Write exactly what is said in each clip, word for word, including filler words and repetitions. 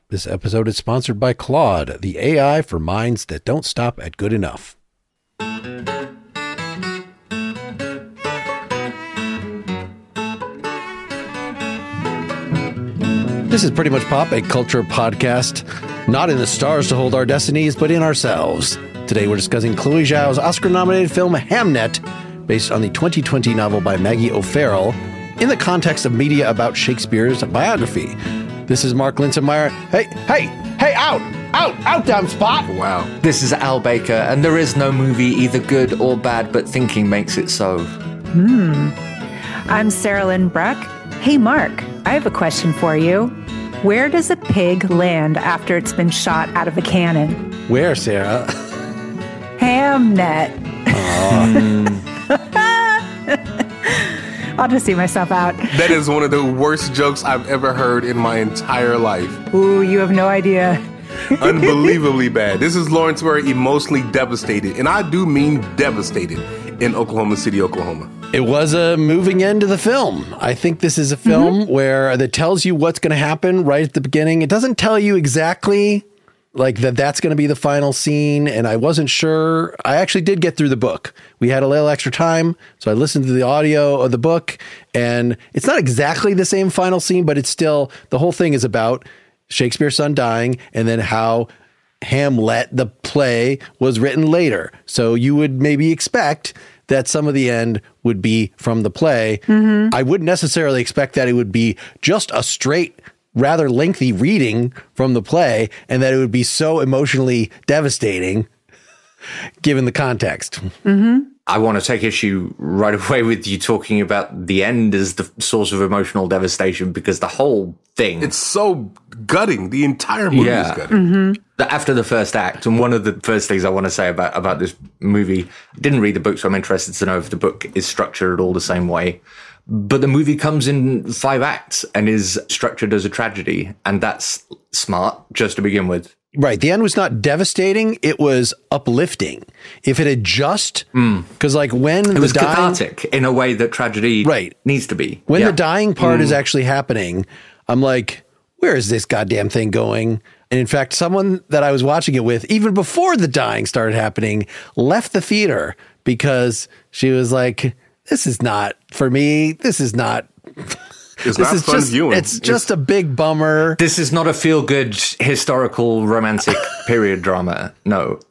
This episode is sponsored by Claude, the A I for minds that don't stop at good enough. This is Pretty Much Pop, a culture podcast, not in the stars to hold our destinies, but in ourselves. Today we're discussing Chloe Zhao's Oscar-nominated film Hamnet, based on the twenty twenty novel by Maggie O'Farrell, in the context of media about Shakespeare's biography. This is Mark Linsenmeyer. Hey, hey, hey, out, out, out, damn spot. Wow. This is Al Baker, and there is no movie either good or bad, but thinking makes it so. Hmm. I'm Sarah Lynn Bruck. Hey, Mark, I have a question for you. Where does a pig land after it's been shot out of a cannon? Where, Sarah? Hamnet. I'll just see myself out. That is one of the worst jokes I've ever heard in my entire life. Ooh, you have no idea. Unbelievably bad. This is Lawrence Murray emotionally devastated, and I do mean devastated, in Oklahoma City, Oklahoma. It was a moving end to the film. I think this is a film mm-hmm. where that tells you what's going to happen right at the beginning. It doesn't tell you exactly like that that's going to be the final scene. And I wasn't sure. I actually did get through the book. We had a little extra time, so I listened to the audio of the book, and it's not exactly the same final scene, but it's still, the whole thing is about Shakespeare's son dying and then how Hamlet, the play, was written later. So you would maybe expect that some of the end would be from the play. Mm-hmm. I wouldn't necessarily expect that it would be just a straight, rather lengthy reading from the play, and that it would be so emotionally devastating given the context. Mm-hmm. I want to take issue right away with you talking about the end as the source of emotional devastation, because the whole thing... It's so gutting. The entire movie yeah. is gutting. Mm-hmm. After the first act, and one of the first things I want to say about, about this movie, I didn't read the book, so I'm interested to know if the book is structured at all the same way. But the movie comes in five acts and is structured as a tragedy, and that's smart, just to begin with. Right. The end was not devastating. It was uplifting. If it had just, because mm. like when it was the dying, cathartic in a way that tragedy right. needs to be. When yeah. the dying part mm. is actually happening, I'm like, where is this goddamn thing going? And in fact, someone that I was watching it with, even before the dying started happening, left the theater because she was like, this is not for me. This is not. It's this not is fun just, viewing. It's just it's, a big bummer. This is not a feel-good historical romantic period drama. No.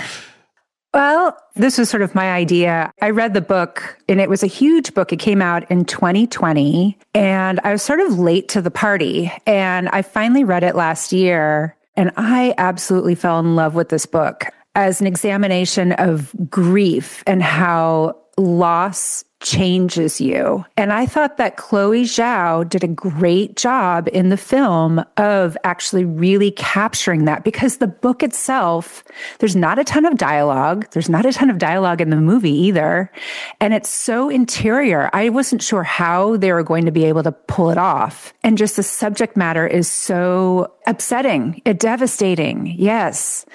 Well, this was sort of my idea. I read the book, and it was a huge book. It came out in twenty twenty, and I was sort of late to the party. And I finally read it last year, and I absolutely fell in love with this book as an examination of grief and how loss changes you. And I thought that Chloe Zhao did a great job in the film of actually really capturing that, because the book itself, there's not a ton of dialogue. There's not a ton of dialogue in the movie either. And it's so interior. I wasn't sure how they were going to be able to pull it off. And just the subject matter is so upsetting, devastating. Yes.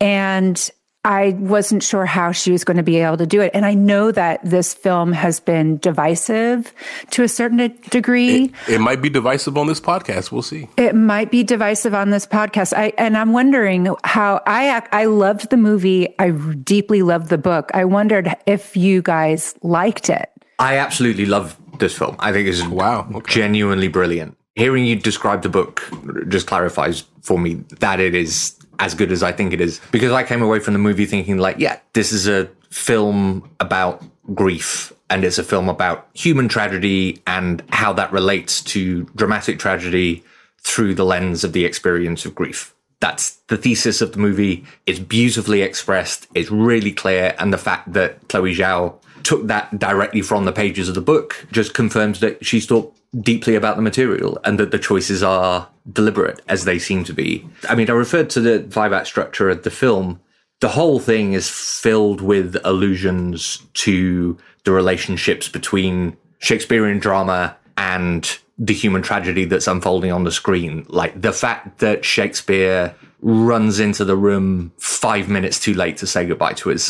And I wasn't sure how she was going to be able to do it. And I know that this film has been divisive to a certain degree. It, it might be divisive on this podcast. We'll see. It might be divisive on this podcast. I, and I'm wondering how I, I loved the movie. I deeply loved the book. I wondered if you guys liked it. I absolutely love this film. I think it's wow, okay. genuinely brilliant. Hearing you describe the book just clarifies for me that it is as good as I think it is, because I came away from the movie thinking like, yeah, this is a film about grief, and it's a film about human tragedy and how that relates to dramatic tragedy through the lens of the experience of grief. That's the thesis of the movie. It's beautifully expressed. It's really clear. And the fact that Chloe Zhao took that directly from the pages of the book just confirms that she's thought deeply about the material and that the choices are deliberate, as they seem to be. I mean, I referred to the five-act structure of the film. The whole thing is filled with allusions to the relationships between Shakespearean drama and the human tragedy that's unfolding on the screen. Like the fact that Shakespeare runs into the room five minutes too late to say goodbye to his son.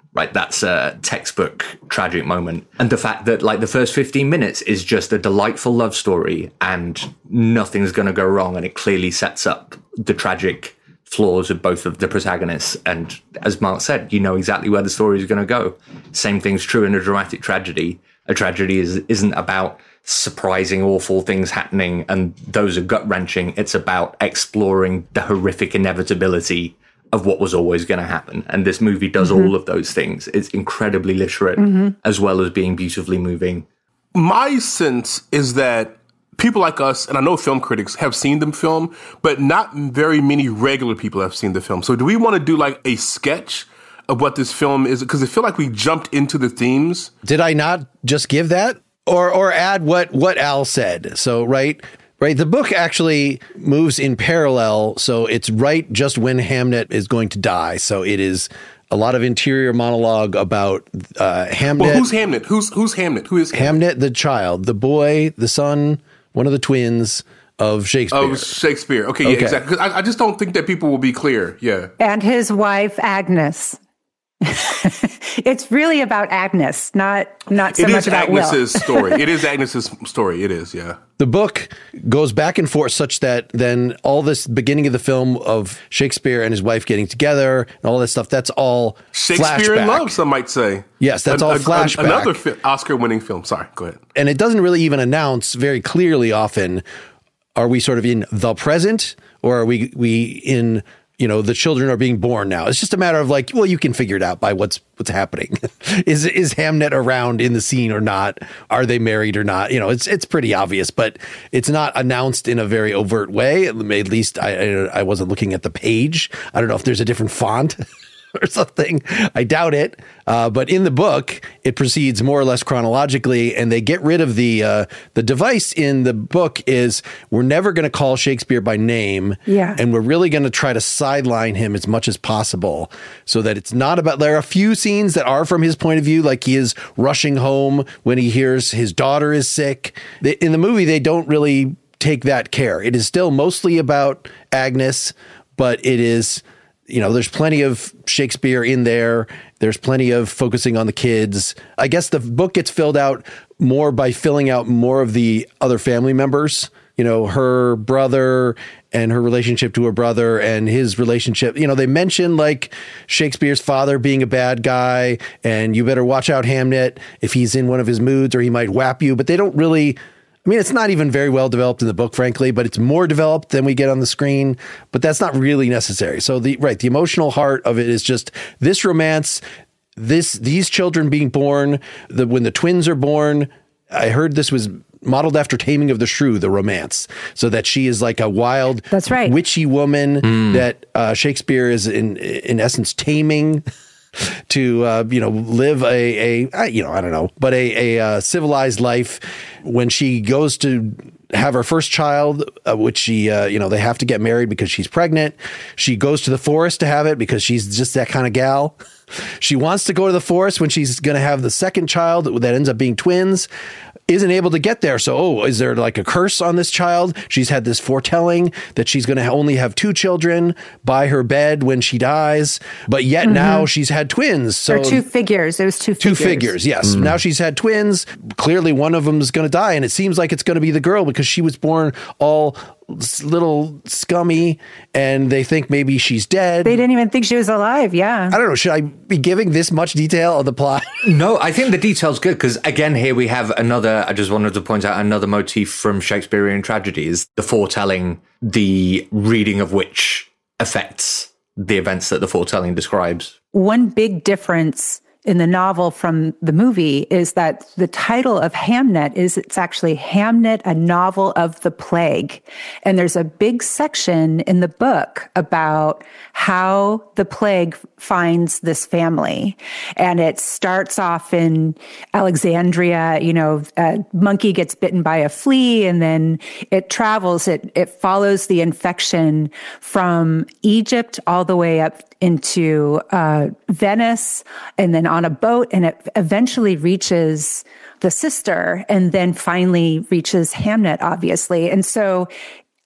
right? That's a textbook tragic moment. And the fact that like the first fifteen minutes is just a delightful love story and nothing's going to go wrong. And it clearly sets up the tragic flaws of both of the protagonists. And as Mark said, you know exactly where the story is going to go. Same thing's true in a dramatic tragedy. A tragedy is, isn't about surprising, awful things happening, and those are gut-wrenching. It's about exploring the horrific inevitability of what was always going to happen. And this movie does mm-hmm. all of those things. It's incredibly literate, mm-hmm. as well as being beautifully moving. My sense is that people like us, and I know film critics, have seen the film, but not very many regular people have seen the film. So do we want to do like a sketch of what this film is? Because I feel like we jumped into the themes. Did I not just give that? Or or add what, what Al said? So, right, right. The book actually moves in parallel. So it's right just when Hamnet is going to die. So it is a lot of interior monologue about uh, Hamnet. Well, who's Hamnet? Who's who's Hamnet? Who is Hamnet? Hamnet, the child, the boy, the son, one of the twins of Shakespeare. Oh, Shakespeare. Okay, yeah, Okay. exactly. 'Cause I, I just don't think that people will be clear. Yeah. And his wife, Agnes. It's really about Agnes, not not so It much is about Will. Agnes's story. It is Agnes's story. It is, yeah. The book goes back and forth such that then all this beginning of the film of Shakespeare and his wife getting together and all that stuff, that's all Shakespeare flashback. in Love, some might say. Yes, that's all flashback. Another fi- Oscar-winning film. Sorry, go ahead. And it doesn't really even announce very clearly often, are we sort of in the present or are we we in, you know, the children are being born now? It's just a matter of like, well, you can figure it out by what's what's happening. is is Hamnet around in the scene or not? Are they married or not? You know, it's it's pretty obvious, but it's not announced in a very overt way. At least I I, I wasn't looking at the page. I don't know if there's a different font or something. I doubt it. Uh, but in the book, it proceeds more or less chronologically, and they get rid of the uh, the device in the book is we're never going to call Shakespeare by name. Yeah. And we're really going to try to sideline him as much as possible so that it's not about, there are a few scenes that are from his point of view, like he is rushing home when he hears his daughter is sick. They, in the movie, they don't really take that care. It is still mostly about Agnes, but it is, you know, there's plenty of Shakespeare in there. There's plenty of focusing on the kids. I guess the book gets filled out more by filling out more of the other family members, you know, her brother and her relationship to her brother and his relationship. You know, they mention like Shakespeare's father being a bad guy and you better watch out, Hamnet, if he's in one of his moods or he might whap you. But they don't really, I mean, it's not even very well developed in the book, frankly, but it's more developed than we get on the screen. But that's not really necessary. So the right, the emotional heart of it is just this romance, this these children being born. The when the twins are born, I heard this was modeled after Taming of the Shrew, the romance, so that she is like a wild, that's right, witchy woman mm. that uh, Shakespeare is in in essence taming. To, uh, you know, live a, a, you know, I don't know, but a, a uh, civilized life. When she goes to have her first child, uh, which she, uh, you know, they have to get married because she's pregnant. She goes to the forest to have it because she's just that kind of gal. She wants to go to the forest when she's going to have the second child that ends up being twins. Isn't able to get there. So, oh, is there like a curse on this child? She's had this foretelling that she's going to only have two children by her bed when she dies. But yet mm-hmm. now she's had twins. So or two figures. It was two figures. Two figures, yes. Mm. Now she's had twins. Clearly one of them is going to die. And it seems like it's going to be the girl because she was born all little scummy and they think maybe she's dead. They didn't even think she was alive. Yeah. I don't know. Should I be giving this much detail of the plot? No, I think the detail's good because again, here we have another, I just wanted to point out another motif from Shakespearean tragedies, the foretelling, the reading of which affects the events that the foretelling describes. One big difference in the novel from the movie is that the title of Hamnet is it's actually Hamnet, a novel of the plague. And there's a big section in the book about how the plague finds this family. And it starts off in Alexandria, you know, a monkey gets bitten by a flea and then it travels, it, it follows the infection from Egypt all the way up into uh, Venice and then on a boat, and it eventually reaches the sister and then finally reaches Hamnet, obviously. And so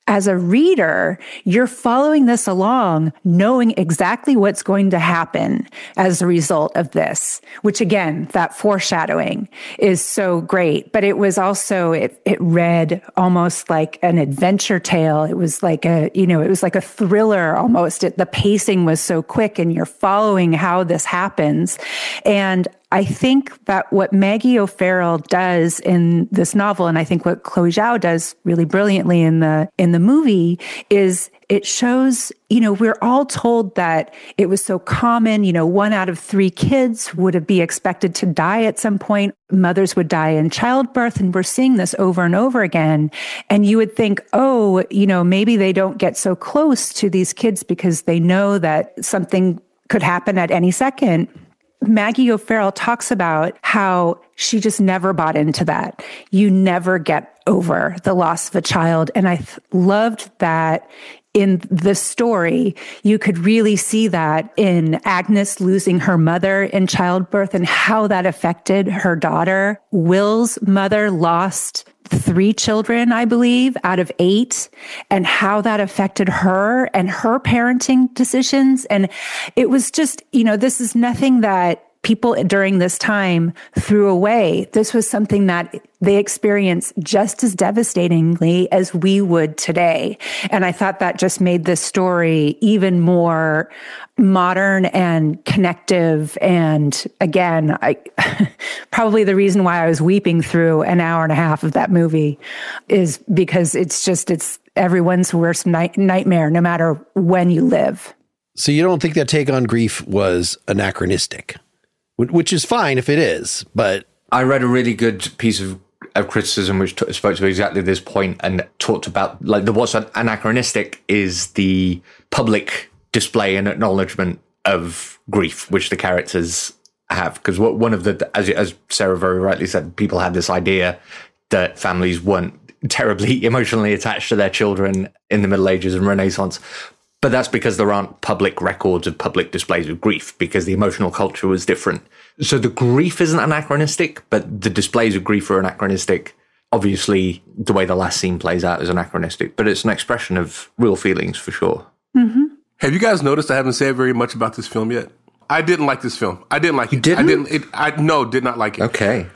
as a reader, you're following this along, knowing exactly what's going to happen as a result of this, which again, that foreshadowing is so great. But it was also, it, it read almost like an adventure tale. It was like a, you know, it was like a thriller almost. It, the pacing was so quick and you're following how this happens. And I think that what Maggie O'Farrell does in this novel, and I think what Chloe Zhao does really brilliantly in the in the movie, is it shows, you know, we're all told that it was so common, you know, one out of three kids would be expected to die at some point. Mothers would die in childbirth, and we're seeing this over and over again. And you would think, oh, you know, maybe they don't get so close to these kids because they know that something could happen at any second. Maggie O'Farrell talks about how she just never bought into that. You never get over the loss of a child. And I th- loved that in the story, you could really see that in Agnes losing her mother in childbirth and how that affected her daughter. Will's mother lost three children, I believe, out of eight, and how that affected her and her parenting decisions. And it was just, you know, this is nothing that people during this time threw away. This was something that they experienced just as devastatingly as we would today. And I thought that just made this story even more modern and connective. And again, I probably the reason why I was weeping through an hour and a half of that movie is because it's just, it's everyone's worst night- nightmare, no matter when you live. So you don't think that take on grief was anachronistic? Which is fine if it is, but I read a really good piece of, of criticism which t- spoke to exactly this point and talked about like the what's anachronistic is the public display and acknowledgement of grief, which the characters have. Because what one of the, as as Sarah very rightly said, people had this idea that families weren't terribly emotionally attached to their children in the Middle Ages and Renaissance. But that's because there aren't public records of public displays of grief, because the emotional culture was different. So the grief isn't anachronistic, but the displays of grief are anachronistic. Obviously, the way the last scene plays out is anachronistic, but it's an expression of real feelings for sure. Mm-hmm. Have you guys noticed I haven't said very much about this film yet? I didn't like this film. I didn't like you it. Didn't? I didn't. It, I no, did not like it. Okay.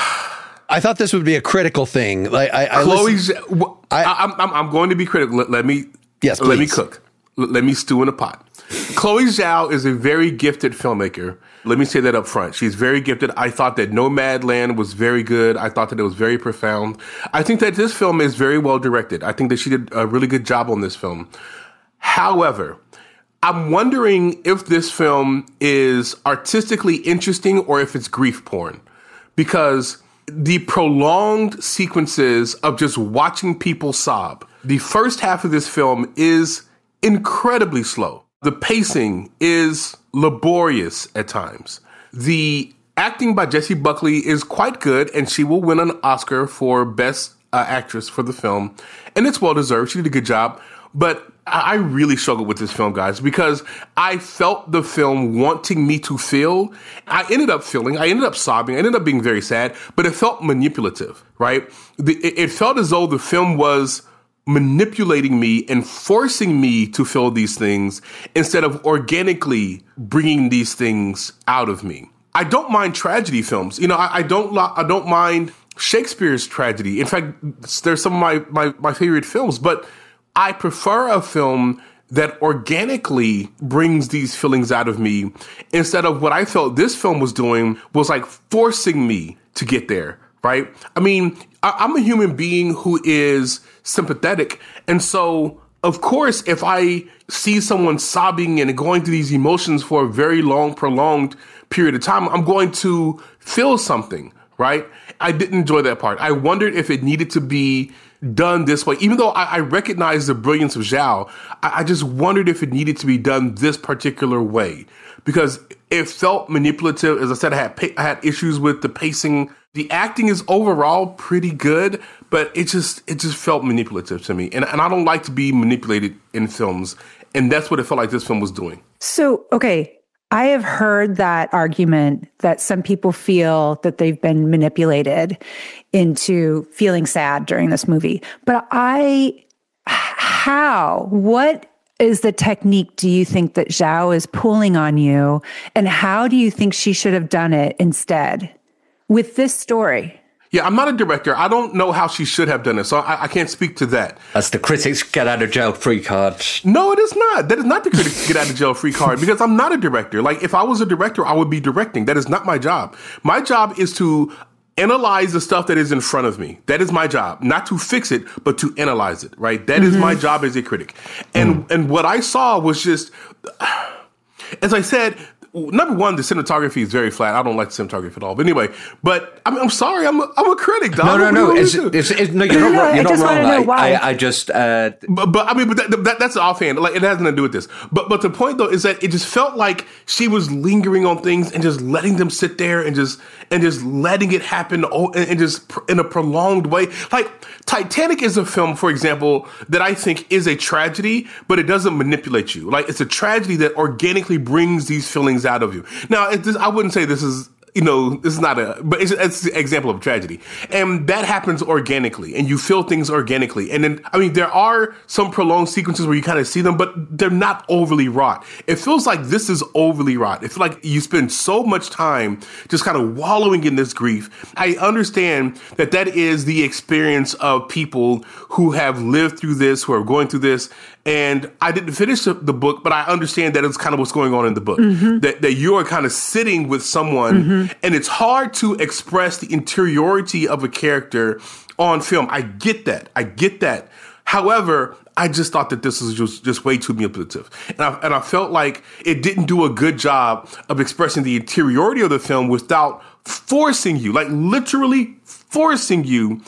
I thought this would be a critical thing. Like I, I Chloe's. listen, I, I, I'm, I'm going to be critical. Let, let me. Yes, let me please. cook. Let me stew in a pot. Chloe Zhao is a very gifted filmmaker. Let me say that up front. She's very gifted. I thought that Nomadland was very good. I thought that it was very profound. I think that this film is very well directed. I think that she did a really good job on this film. However, I'm wondering if this film is artistically interesting or if it's grief porn. Because the prolonged sequences of just watching people sob, the first half of this film is incredibly slow. The pacing is laborious at times. The acting by Jessie Buckley is quite good, and she will win an Oscar for Best uh, Actress for the film. And it's well deserved. She did a good job. But I really struggled with this film, guys, because I felt the film wanting me to feel. I ended up feeling, I ended up sobbing, I ended up being very sad, but it felt manipulative, right? The, it, it felt as though the film was manipulating me and forcing me to feel these things instead of organically bringing these things out of me. I don't mind tragedy films. You know, I, I don't I don't mind Shakespeare's tragedy. In fact, there's some of my, my, my favorite films, but I prefer a film that organically brings these feelings out of me instead of what I felt this film was doing was like forcing me to get there. Right? I mean, I, I'm a human being who is sympathetic. And so, of course, if I see someone sobbing and going through these emotions for a very long, prolonged period of time, I'm going to feel something, right? I didn't enjoy that part. I wondered if it needed to be done this way. Even though I, I recognize the brilliance of Zhao, I, I just wondered if it needed to be done this particular way. Because it felt manipulative. As I said, I had pa- I had issues with the pacing. The acting is overall pretty good, but it just it just felt manipulative to me. And, and I don't like to be manipulated in films. And that's what it felt like this film was doing. So, okay, I have heard that argument that some people feel that they've been manipulated into feeling sad during this movie. But I how? What is the technique do you think that Zhao is pulling on you? And how do you think she should have done it instead with this story? Yeah, I'm not a director. I don't know how she should have done it, so I, I can't speak to that. That's the critics get out of jail free card. No, it is not. That is not the critics get out of jail free card, because I'm not a director. Like, if I was a director, I would be directing. That is not my job. My job is to analyze the stuff that is in front of me. That is my job. Not to fix it, but to analyze it, right? That mm-hmm. is my job as a critic. And mm. and what I saw was just, as I said, number one, the cinematography is very flat. I don't like the cinematography at all. But anyway, but I'm, I'm sorry, I'm a, I'm a critic, dog. No, no, no. It's, it's, it's, no, you're not, yeah, you're I not wrong. Know why. I, I just, uh, but, but I mean, but that, that, that's offhand. Like, it has nothing to do with this. But but the point though is that it just felt like she was lingering on things and just letting them sit there and just and just letting it happen and, and just in a prolonged way. Like, Titanic is a film, for example, that I think is a tragedy, but it doesn't manipulate you. Like, it's a tragedy that organically brings these feelings out of you. Now, it, this, I wouldn't say this is, you know, this is not a, but it's, it's an example of tragedy. And that happens organically, and you feel things organically. And then, I mean, there are some prolonged sequences where you kind of see them, but they're not overly wrought. It feels like this is overly wrought. It feels like you spend so much time just kind of wallowing in this grief. I understand that that is the experience of people who have lived through this, who are going through this. And I didn't finish the book, but I understand that it's kind of what's going on in the book. Mm-hmm. That that you are kind of sitting with someone, mm-hmm. and it's hard to express the interiority of a character on film. I get that. I get that. However, I just thought that this was just, just way too manipulative. And I, and I felt like it didn't do a good job of expressing the interiority of the film without forcing you, like literally forcing you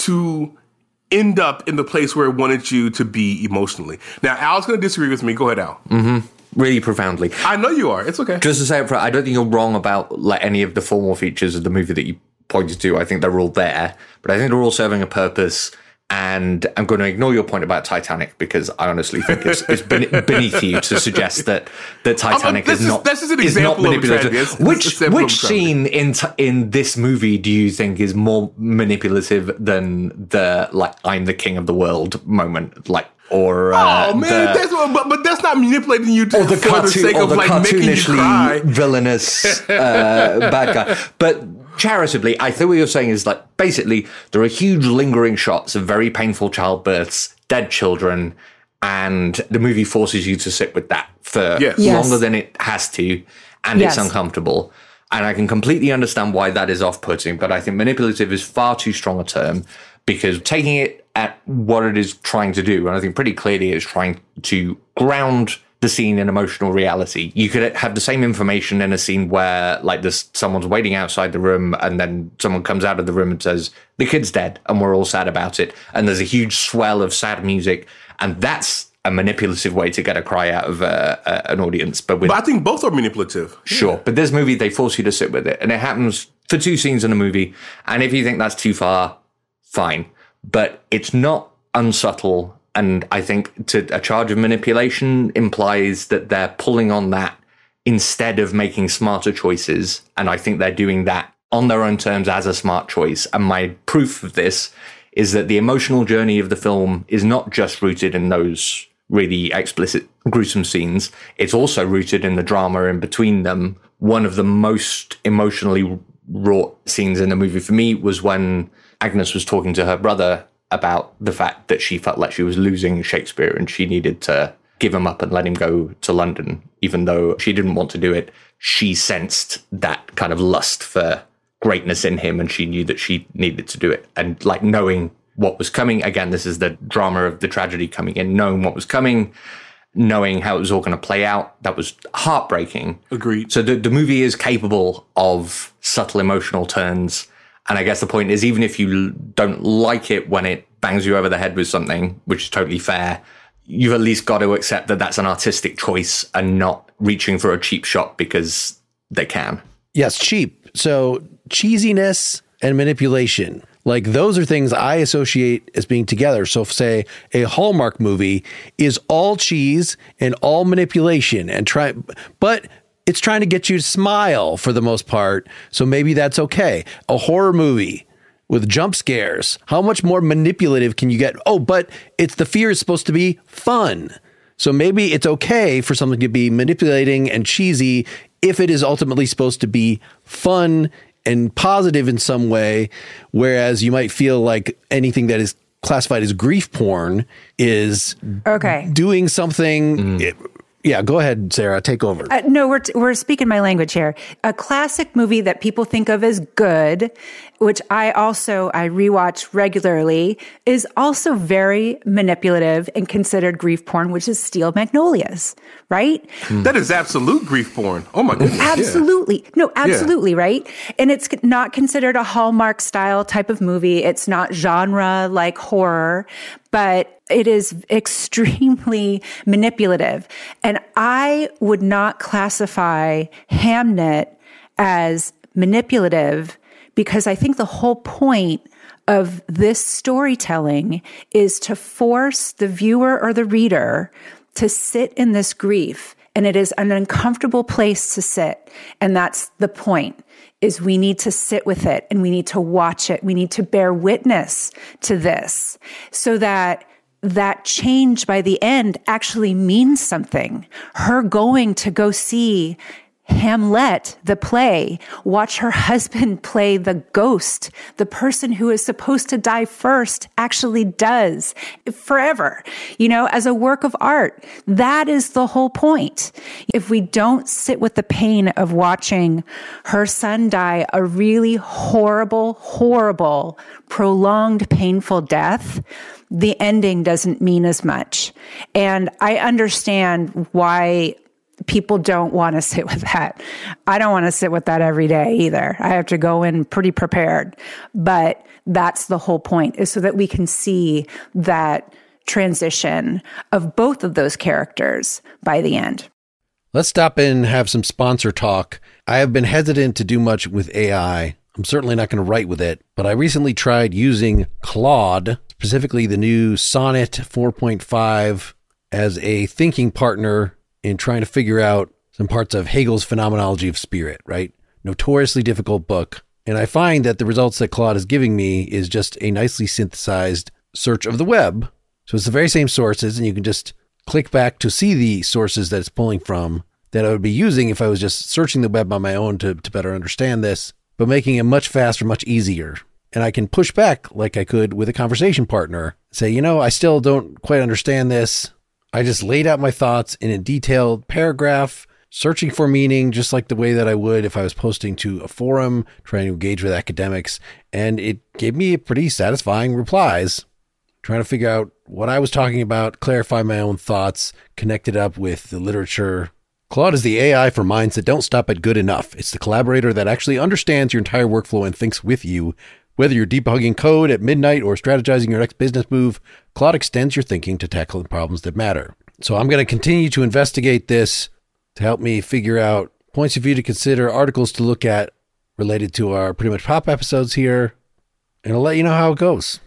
to end up in the place where it wanted you to be emotionally. Now, Al's going to disagree with me. Go ahead, Al. Mm-hmm. Really profoundly. I know you are. It's okay. Just to say up front, I don't think you're wrong about like any of the formal features of the movie that you pointed to. I think they're all there, but I think they're all serving a purpose. And I'm going to ignore your point about Titanic, because I honestly think it's, it's beneath you to suggest that that Titanic um, is, is not this is an is not example manipulative. Of tragedy. Which which scene in t- in this movie do you think is more manipulative than the like I'm the king of the world moment? Like. Or uh, oh man, the, that's what, but but that's not manipulating you to, or the for cartoon, the sake or of the like making you cry. Villainous uh, bad guy. But charitably, I think what you're saying is like basically there are huge lingering shots of very painful childbirths, dead children, and the movie forces you to sit with that for yes. longer yes. than it has to, and yes. it's uncomfortable. And I can completely understand why that is off-putting, but I think manipulative is far too strong a term, because taking it at what it is trying to do, and I think pretty clearly it's trying to ground the scene in emotional reality. You could have the same information in a scene where, like, there's someone's waiting outside the room, and then someone comes out of the room and says, the kid's dead, and we're all sad about it. And there's a huge swell of sad music, and that's a manipulative way to get a cry out of uh, uh, an audience. But, with, but I think both are manipulative. Sure. Yeah. But this movie, they force you to sit with it. And it happens for two scenes in the movie. And if you think that's too far, fine. But it's not unsubtle. And I think to a charge of manipulation implies that they're pulling on that instead of making smarter choices. And I think they're doing that on their own terms as a smart choice. And my proof of this is that the emotional journey of the film is not just rooted in those really explicit, gruesome scenes. It's also rooted in the drama in between them. One of the most emotionally wrought scenes in the movie for me was when Agnes was talking to her brother about the fact that she felt like she was losing Shakespeare and she needed to give him up and let him go to London. Even though she didn't want to do it, she sensed that kind of lust for greatness in him, and she knew that she needed to do it. And like knowing what was coming, again, this is the drama of the tragedy coming in, knowing what was coming, knowing how it was all going to play out, that was heartbreaking. Agreed. So the, the movie is capable of subtle emotional turns. And I guess the point is, even if you don't like it when it bangs you over the head with something, which is totally fair, you've at least got to accept that that's an artistic choice and not reaching for a cheap shot because they can. Yes, cheap. So cheesiness and manipulation, like those are things I associate as being together. So say a Hallmark movie is all cheese and all manipulation and try, but it's trying to get you to smile for the most part. So maybe that's okay. A horror movie, with jump scares. How much more manipulative can you get? Oh, but it's the fear is supposed to be fun. So maybe it's okay for something to be manipulating and cheesy if it is ultimately supposed to be fun and positive in some way, whereas you might feel like anything that is classified as grief porn is okay. doing something. Mm. It, yeah, go ahead, Sarah, take over. Uh, no, we're, t- we're speaking my language here. A classic movie that people think of as good, which I also, I rewatch regularly, is also very manipulative and considered grief porn, which is Steel Magnolias, right? Mm. That is absolute grief porn. Oh my goodness. Absolutely. Yeah. No, absolutely, yeah. Right? And it's not considered a Hallmark style type of movie. It's not genre like horror, but it is extremely manipulative. And I would not classify Hamnet as manipulative because I think the whole point of this storytelling is to force the viewer or the reader to sit in this grief. And it is an uncomfortable place to sit. And that's the point, is we need to sit with it and we need to watch it. We need to bear witness to this so that that change by the end actually means something. Her going to go see Hamlet, the play, watch her husband play the ghost, the person who is supposed to die first actually does forever, you know, as a work of art. That is the whole point. If we don't sit with the pain of watching her son die a really horrible, horrible, prolonged, painful death, the ending doesn't mean as much. And I understand why people don't want to sit with that. I don't want to sit with that every day either. I have to go in pretty prepared. But that's the whole point, is so that we can see that transition of both of those characters by the end. Let's stop and have some sponsor talk. I have been hesitant to do much with A I. I'm certainly not going to write with it, but I recently tried using Claude, specifically the new Sonnet four point five, as a thinking partner in trying to figure out some parts of Hegel's Phenomenology of Spirit, right? Notoriously difficult book. And I find that the results that Claude is giving me is just a nicely synthesized search of the web. So it's the very same sources, and you can just click back to see the sources that it's pulling from that I would be using if I was just searching the web on my own to, to better understand this, but making it much faster, much easier. And I can push back like I could with a conversation partner, say, you know, I still don't quite understand this. I just laid out my thoughts in a detailed paragraph, searching for meaning, just like the way that I would if I was posting to a forum, trying to engage with academics. And it gave me pretty satisfying replies, trying to figure out what I was talking about, clarify my own thoughts, connect it up with the literature. Claude is the A I for minds that don't stop at good enough. It's the collaborator that actually understands your entire workflow and thinks with you. Whether you're debugging code at midnight or strategizing your next business move, Claude extends your thinking to tackle the problems that matter. So I'm going to continue to investigate this to help me figure out points of view to consider, articles to look at related to our Pretty Much Pop episodes here, and I'll let you know how it goes.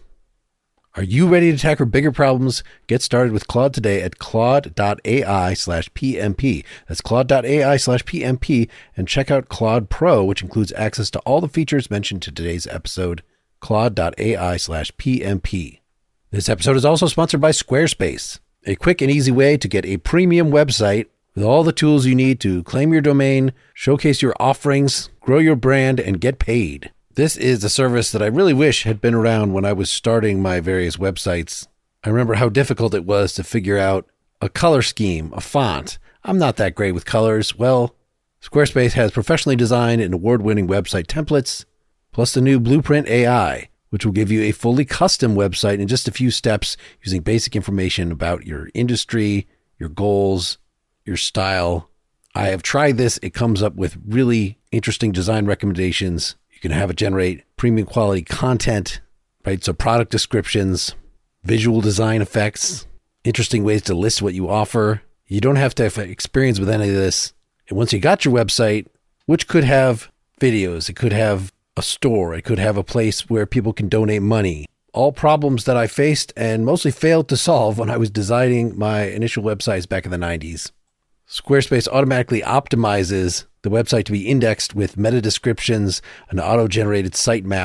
Are you ready to tackle bigger problems? Get started with Claude today at claude.ai slash PMP. That's claude.ai slash PMP, and check out Claude Pro, which includes access to all the features mentioned in today's episode, claude.ai slash PMP. This episode is also sponsored by Squarespace, a quick and easy way to get a premium website with all the tools you need to claim your domain, showcase your offerings, grow your brand, and get paid. This is a service that I really wish had been around when I was starting my various websites. I remember how difficult it was to figure out a color scheme, a font. I'm not that great with colors. Well, Squarespace has professionally designed and award-winning website templates, plus the new Blueprint A I, which will give you a fully custom website in just a few steps using basic information about your industry, your goals, your style. I have tried this. It comes up with really interesting design recommendations. You can have it generate premium quality content, right? So product descriptions, visual design effects, interesting ways to list what you offer. You don't have to have experience with any of this. And once you got your website, which could have videos, it could have a store, it could have a place where people can donate money. All problems that I faced and mostly failed to solve when I was designing my initial websites back in the nineties. Squarespace automatically optimizes the website to be indexed with meta descriptions, an auto-generated sitemap,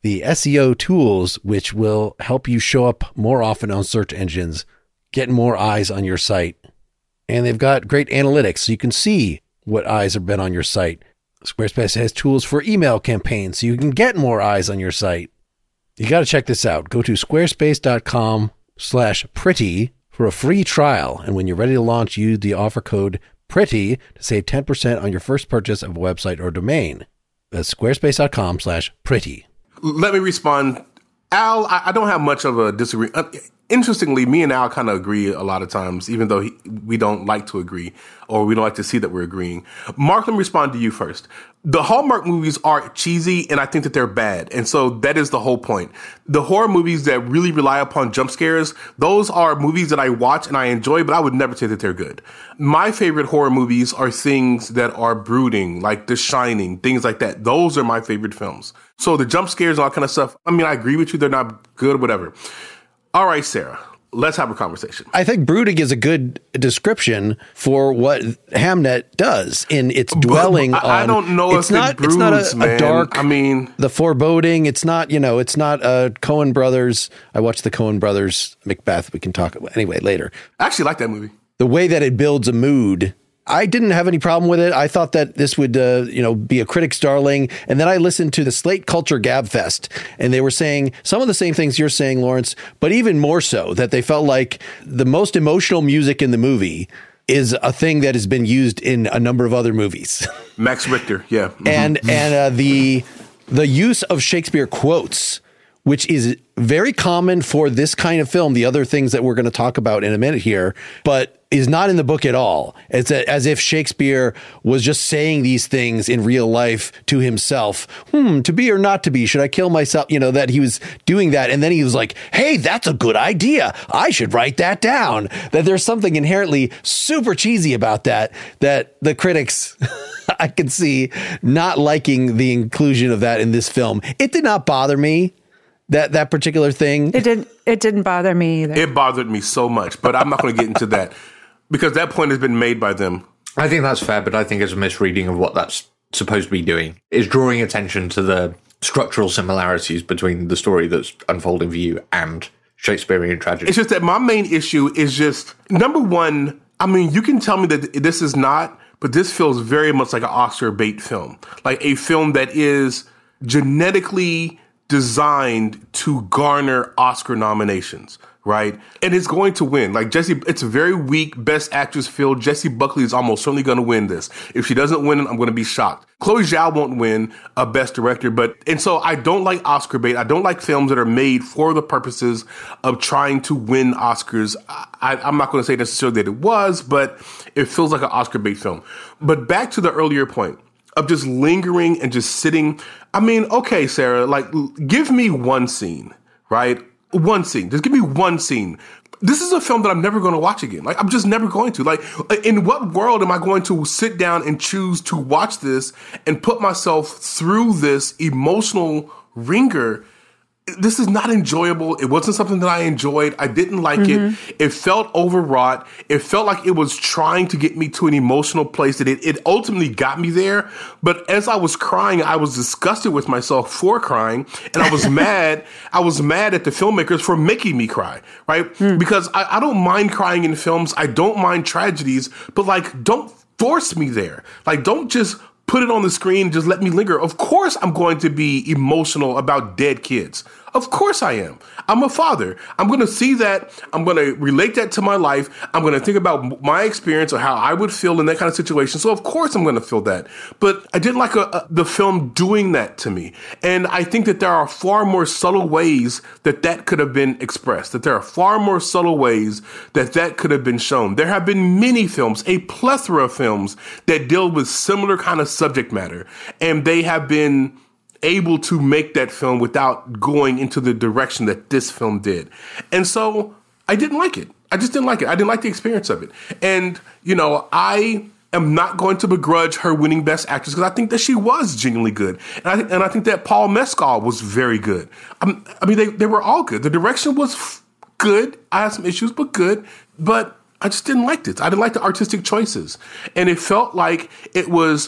the S E O tools, which will help you show up more often on search engines, get more eyes on your site. And they've got great analytics, so you can see what eyes have been on your site. Squarespace has tools for email campaigns, so you can get more eyes on your site. You got to check this out. Go to squarespace.com slash pretty for a free trial. And when you're ready to launch, use the offer code PRETTY to save ten percent on your first purchase of a website or domain. That's squarespace.com slash pretty. Let me respond. Al, I, I don't have much of a disagreement. Uh, interestingly, me and Al kind of agree a lot of times, even though he, we don't like to agree or we don't like to see that we're agreeing. Mark, let me respond to you first. The Hallmark movies are cheesy, and I think that they're bad. And so that is the whole point. The horror movies that really rely upon jump scares, those are movies that I watch and I enjoy, but I would never say that they're good. My favorite horror movies are things that are brooding, like The Shining, things like that. Those are my favorite films. So the jump scares, all that kind of stuff, I mean, I agree with you. They're not good, whatever. All right, Sarah, let's have a conversation. I think brooding is a good description for what Hamnet does in its dwelling but, but on. I don't know it's if not, it broods, it's not a, man. a dark, I mean, the foreboding. It's not, you know, it's not a Coen Brothers. I watched the Coen Brothers Macbeth. We can talk about anyway later. I actually like that movie. The way that it builds a mood, I didn't have any problem with it. I thought that this would, uh, you know, be a critic's darling. And then I listened to the Slate Culture Gabfest, and they were saying some of the same things you're saying, Lawrence, but even more so, that they felt like the most emotional music in the movie is a thing that has been used in a number of other movies. Max Richter, yeah. Mm-hmm. And and uh, the the use of Shakespeare quotes, which is very common for this kind of film, the other things that we're going to talk about in a minute here, but is not in the book at all. It's a, as if Shakespeare was just saying these things in real life to himself. Hmm, to be or not to be? Should I kill myself? You know, that he was doing that. And then he was like, hey, that's a good idea. I should write that down. That there's something inherently super cheesy about that, that the critics, I can see, not liking the inclusion of that in this film. It did not bother me. That that particular thing. It didn't it didn't bother me either. It bothered me so much, but I'm not going to get into that because that point has been made by them. I think that's fair, but I think it's a misreading of what that's supposed to be doing. It's drawing attention to the structural similarities between the story that's unfolding for you and Shakespearean tragedy. It's just that my main issue is just, number one, I mean, you can tell me that this is not, but this feels very much like an Oscar bait film. Like a film that is genetically designed to garner Oscar nominations, right? And it's going to win. Like Jessie, it's a very weak Best Actress field. Jessie Buckley is almost certainly going to win this. If she doesn't win it, I'm going to be shocked. Chloe Zhao won't win a Best Director, but, and so I don't like Oscar bait. I don't like films that are made for the purposes of trying to win Oscars. I, I'm not going to say necessarily that it was, but it feels like an Oscar bait film. But back to the earlier point of just lingering and just sitting. I mean, okay, Sarah, like, give me one scene, right? One scene. Just give me one scene. This is a film that I'm never going to watch again. Like, I'm just never going to. Like, in what world am I going to sit down and choose to watch this and put myself through this emotional ringer? This is not enjoyable. It wasn't something that I enjoyed. I didn't like mm-hmm. it. It felt overwrought. It felt like it was trying to get me to an emotional place that it, it ultimately got me there. But as I was crying, I was disgusted with myself for crying. And I was mad. I was mad at the filmmakers for making me cry, right? Mm. Because I, I don't mind crying in films. I don't mind tragedies. But like, don't force me there. Like, don't just put it on the screen, just let me linger. Of course I'm going to be emotional about dead kids. Of course I am. I'm a father. I'm going to see that. I'm going to relate that to my life. I'm going to think about my experience or how I would feel in that kind of situation. So of course I'm going to feel that. But I didn't like a, a, the film doing that to me. And I think that there are far more subtle ways that that could have been expressed, that there are far more subtle ways that that could have been shown. There have been many films, a plethora of films that deal with similar kind of subject matter. And they have been able to make that film without going into the direction that this film did. And so I didn't like it. I just didn't like it. I didn't like the experience of it. And, you know, I am not going to begrudge her winning Best Actress because I think that she was genuinely good. And I, th- and I think that Paul Mescal was very good. Um, I mean, they, they were all good. The direction was f- good. I had some issues, but good. But I just didn't like this. I didn't like the artistic choices. And it felt like it was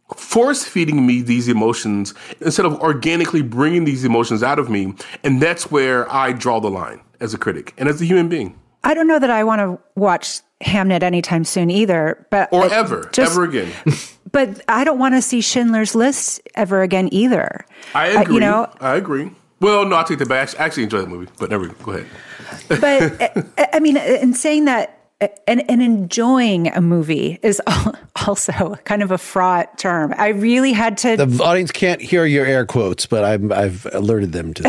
force feeding me these emotions instead of organically bringing these emotions out of me. And that's where I draw the line as a critic and as a human being. I don't know that I want to watch Hamnet anytime soon either, but or ever, just, ever again. But I don't want to see Schindler's List ever again either. I agree. Uh, you know, I agree. Well, no, I take that back. I actually enjoy the movie, but never. Go ahead. But I mean, in saying that, and, and enjoying a movie is also kind of a fraught term. I really had to. The audience can't hear your air quotes, but I'm, I've alerted them to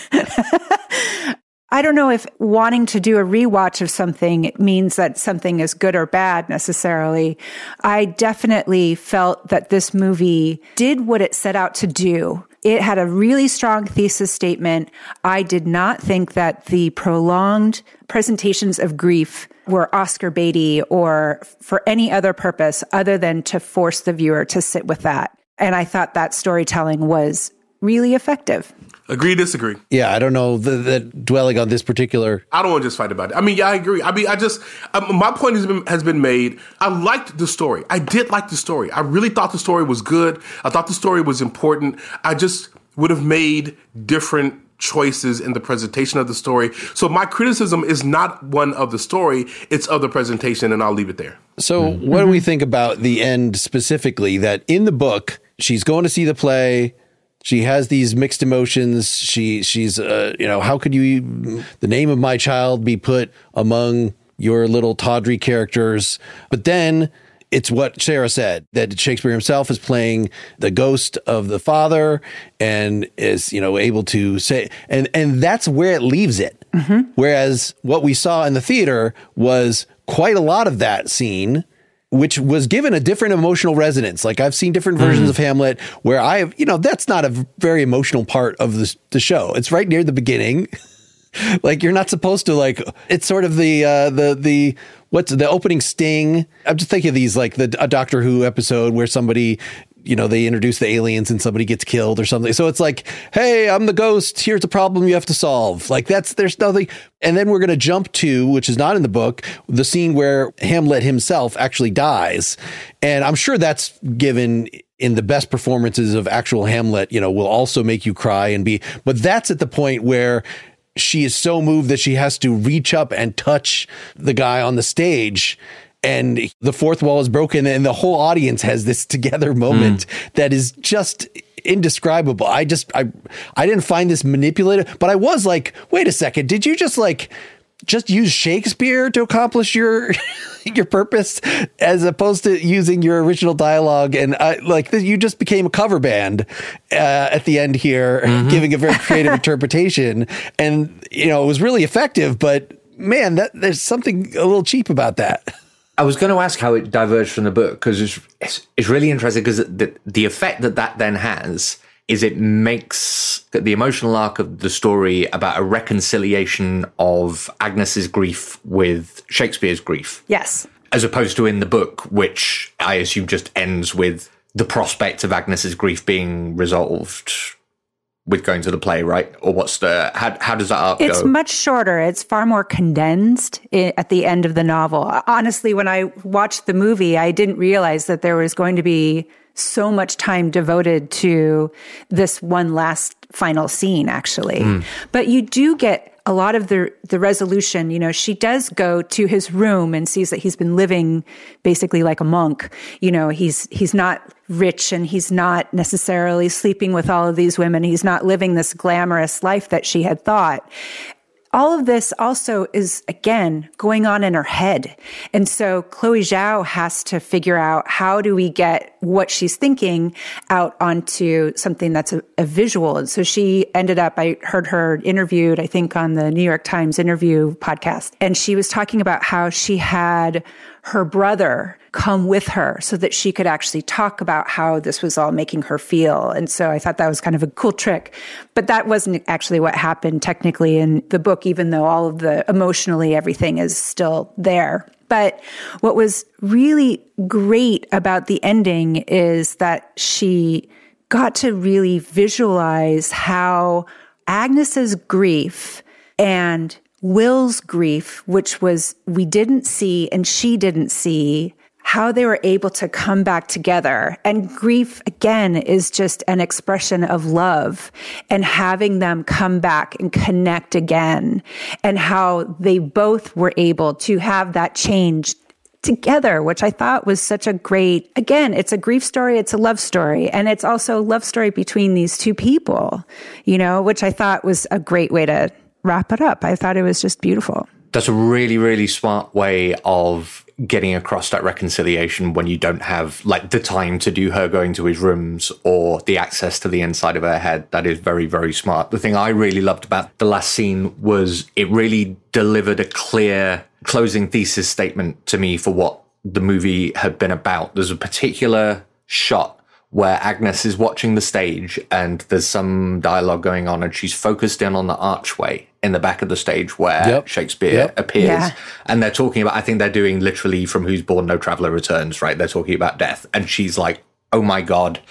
that. I don't know if wanting to do a rewatch of something means that something is good or bad necessarily. I definitely felt that this movie did what it set out to do. It had a really strong thesis statement. I did not think that the prolonged presentations of grief were Oscar baity or for any other purpose other than to force the viewer to sit with that. And I thought that storytelling was really effective. Agree, disagree. Yeah, I don't know that dwelling on this particular. I don't want to just fight about it. I mean, yeah, I agree. I mean, I just, um, my point has been, has been made. I liked the story. I did like the story. I really thought the story was good. I thought the story was important. I just would have made different choices in the presentation of the story. So my criticism is not one of the story, it's of the presentation, and I'll leave it there. So mm-hmm. what do we think about the end specifically? That in the book, she's going to see the play. She has these mixed emotions. She she's, uh, you know, how could you, the name of my child be put among your little tawdry characters? But then it's what Sarah said, that Shakespeare himself is playing the ghost of the father and is, you know, able to say, and, and that's where it leaves it. Mm-hmm. Whereas what we saw in the theater was quite a lot of that scene, which was given a different emotional resonance. Like I've seen different versions mm. of Hamlet where I have, you know, that's not a very emotional part of the, the show. It's right near the beginning. Like you're not supposed to like, it's sort of the, uh, the, the, what's the opening sting. I'm just thinking of these, like the a Doctor Who episode where somebody, you know, they introduce the aliens and somebody gets killed or something. So it's like, hey, I'm the ghost. Here's a problem you have to solve. Like that's, there's nothing. And then we're going to jump to, which is not in the book, the scene where Hamlet himself actually dies. And I'm sure that's given in the best performances of actual Hamlet, you know, will also make you cry and be, but that's at the point where she is so moved that she has to reach up and touch the guy on the stage. And the fourth wall is broken and the whole audience has this together moment mm. that is just indescribable. I just, I, I didn't find this manipulative, but I was like, wait a second. Did you just like, just use Shakespeare to accomplish your, your purpose as opposed to using your original dialogue? And I, like you just became a cover band uh, at the end here, mm-hmm. giving a very creative interpretation. And, you know, it was really effective, but man, that there's something a little cheap about that. I was going to ask how it diverged from the book because it's, it's, it's really interesting because the, the effect that that then has is it makes the emotional arc of the story about a reconciliation of Agnes's grief with Shakespeare's grief. Yes. As opposed to in the book, which I assume just ends with the prospect of Agnes's grief being resolved with going to the play, right? Or what's the, how, how does that arc it's go? It's much shorter. It's far more condensed at the end of the novel. Honestly, when I watched the movie, I didn't realize that there was going to be so much time devoted to this one last final scene, actually. Mm. But you do get a lot of the the resolution. You know, she does go to his room and sees that he's been living basically like a monk. You know, he's he's not rich and he's not necessarily sleeping with all of these women. He's not living this glamorous life that she had thought. All of this also is, again, going on in her head. And so Chloe Zhao has to figure out how do we get what she's thinking out onto something that's a, a visual. And so she ended up, I heard her interviewed, I think, on the New York Times interview podcast. And she was talking about how she had her brother come with her so that she could actually talk about how this was all making her feel. And so I thought that was kind of a cool trick. But that wasn't actually what happened technically in the book, even though all of the emotionally everything is still there. But what was really great about the ending is that she got to really visualize how Agnes's grief and Will's grief, which was we didn't see and she didn't see, how they were able to come back together. And grief, again, is just an expression of love, and having them come back and connect again, and how they both were able to have that change together, which I thought was such a great, again, it's a grief story, it's a love story, and it's also a love story between these two people, you know, which I thought was a great way to wrap it up. I thought it was just beautiful. That's a really, really smart way of getting across that reconciliation when you don't have like the time to do her going to his rooms or the access to the inside of her head. That is very, very smart. The thing I really loved about the last scene was it really delivered a clear closing thesis statement to me for what the movie had been about. There's a particular shot where Agnes is watching the stage and there's some dialogue going on and she's focused in on the archway in the back of the stage where yep. Shakespeare yep. appears. Yeah. And they're talking about, I think they're doing literally From Whose Born No Traveller Returns, right? They're talking about death. And she's like, oh my God,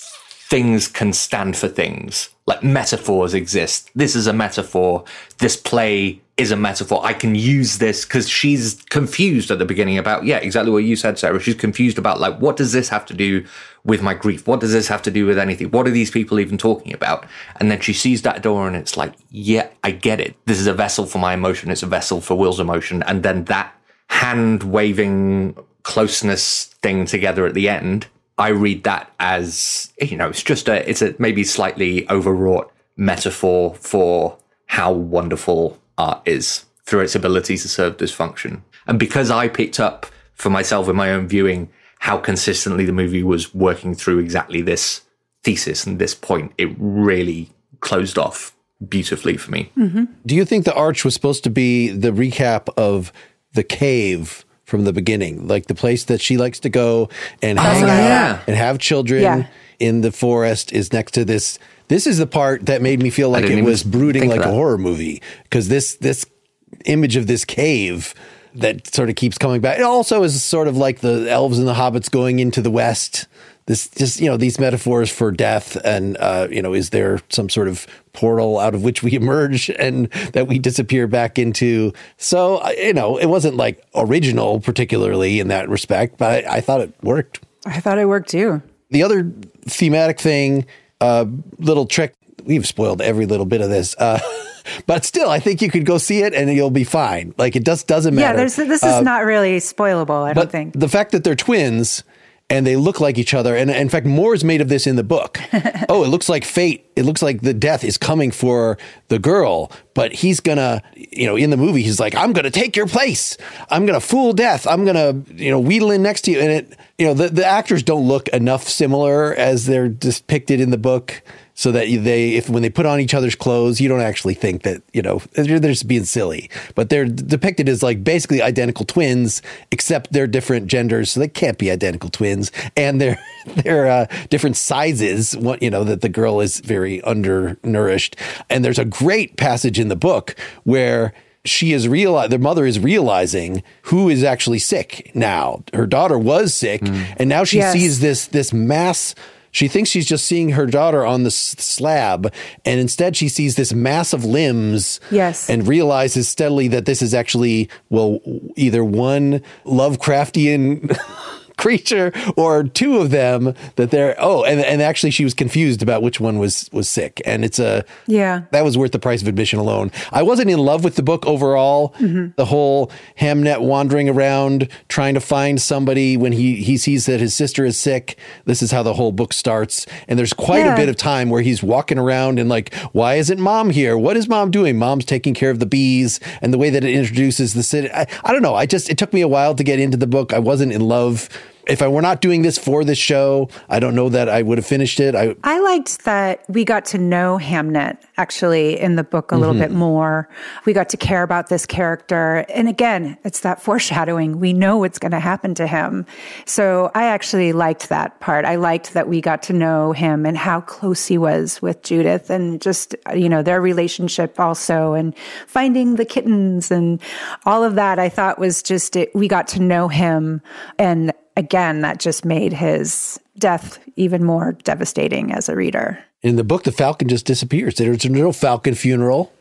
things can stand for things. Like metaphors exist. This is a metaphor. This play is a metaphor. I can use this because she's confused at the beginning about, yeah, exactly what you said, Sarah. She's confused about like, what does this have to do with my grief? What does this have to do with anything? What are these people even talking about? And then she sees that door and it's like, yeah, I get it. This is a vessel for my emotion. It's a vessel for Will's emotion. And then that hand waving closeness thing together at the end, I read that as, you know, it's just a, it's a maybe slightly overwrought metaphor for how wonderful art is through its ability to serve this function. And because I picked up for myself in my own viewing how consistently the movie was working through exactly this thesis and this point, it really closed off beautifully for me. Mm-hmm. Do you think the arch was supposed to be the recap of the cave from the beginning, like the place that she likes to go and Oh, hang out yeah. and have children Yeah. in the forest is next to this? This is the part that made me feel like didn't it even was brooding think of like a that. horror movie, because this this image of this cave that sort of keeps coming back. It also is sort of like the elves and the hobbits going into the west. This just, you know, these metaphors for death and, uh, you know, is there some sort of portal out of which we emerge and that we disappear back into? So, uh, you know, it wasn't like original particularly in that respect, but I, I thought it worked. I thought it worked too. The other thematic thing, uh, little trick, we've spoiled every little bit of this, uh, but still, I think you could go see it and you'll be fine. Like it just doesn't matter. Yeah, there's, this is Uh, not really spoilable, I but don't think. the fact that they're twins and they look like each other, and in fact, Moore's made of this in the book. Oh, it looks like fate. It looks like the death is coming for the girl, but he's gonna, you know, in the movie, he's like, I'm gonna take your place. I'm gonna fool death. I'm gonna, you know, wheedle in next to you. And it, you know, the, the actors don't look enough similar as they're depicted in the book, so that they, if when they put on each other's clothes, you don't actually think that, you know, they're, they're just being silly. But they're depicted as like basically identical twins, except they're different genders, so they can't be identical twins, and they're they're uh, different sizes. What, you know, that the girl is very undernourished, and there's a great passage in the book where she is real. Their mother is realizing who is actually sick now. Her daughter was sick, mm. and now she Yes. sees this this mass. She thinks she's just seeing her daughter on the s- slab, and instead she sees this mass of limbs. Yes. And realizes steadily that this is actually, well, either one Lovecraftian creature or two of them, that they're, oh, and, and actually she was confused about which one was, was sick. And it's a, Yeah. that was worth the price of admission alone. I wasn't in love with the book overall. Mm-hmm. The whole Hamnet wandering around trying to find somebody when he, he sees that his sister is sick. This is how the whole book starts. And there's quite Yeah. a bit of time where he's walking around and like, why isn't mom here? What is mom doing? Mom's taking care of the bees, and the way that it introduces the city. I, I don't know. I just, it took me a while to get into the book. I wasn't in love. If I were not doing this for this show, I don't know that I would have finished it. I I liked that we got to know Hamnet actually in the book a little Mm-hmm. bit more. We got to care about this character. And again, it's that foreshadowing. We know what's going to happen to him. So I actually liked that part. I liked that we got to know him and how close he was with Judith, and just, you know, their relationship also, and finding the kittens and all of that. I thought was just, it, we got to know him. And again, that just made his death even more devastating as a reader. In the book, the Falcon just disappears. There's no Falcon funeral.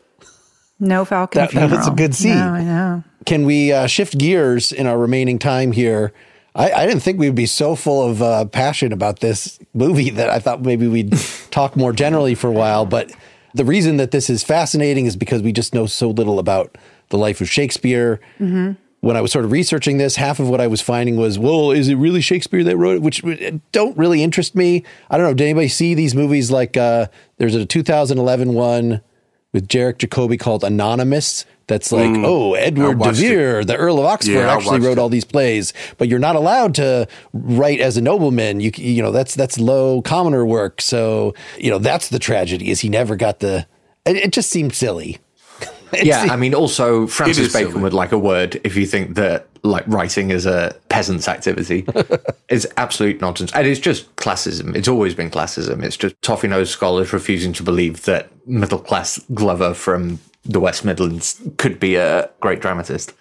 No Falcon That, funeral. that was a good scene. No, I know. Can we uh, shift gears in our remaining time here I, I didn't think we'd be so full of uh, passion about this movie that I thought maybe we'd talk more generally for a while. But the reason that this is fascinating is because we just know so little about the life of Shakespeare. Mm-hmm. When I was sort of researching this, half of what I was finding was, well, is it really Shakespeare that wrote it? Which don't really interest me. I don't know. Did anybody see these movies? Like uh, there's a two thousand eleven one with Jarek Jacobi called Anonymous. That's like, mm, oh, Edward de Vere, it. the Earl of Oxford, yeah, actually wrote it. all these plays, but you're not allowed to write as a nobleman. You you know, that's that's low commoner work. So, you know, that's the tragedy is he never got the, it, it just seemed silly. Yeah, I mean, also Francis Bacon silly. would like a word if you think that like writing is a peasant's activity. It's absolute nonsense. And it's just classism. It's always been classism. It's just toffee-nosed scholars refusing to believe that middle-class Glover from the West Midlands could be a great dramatist.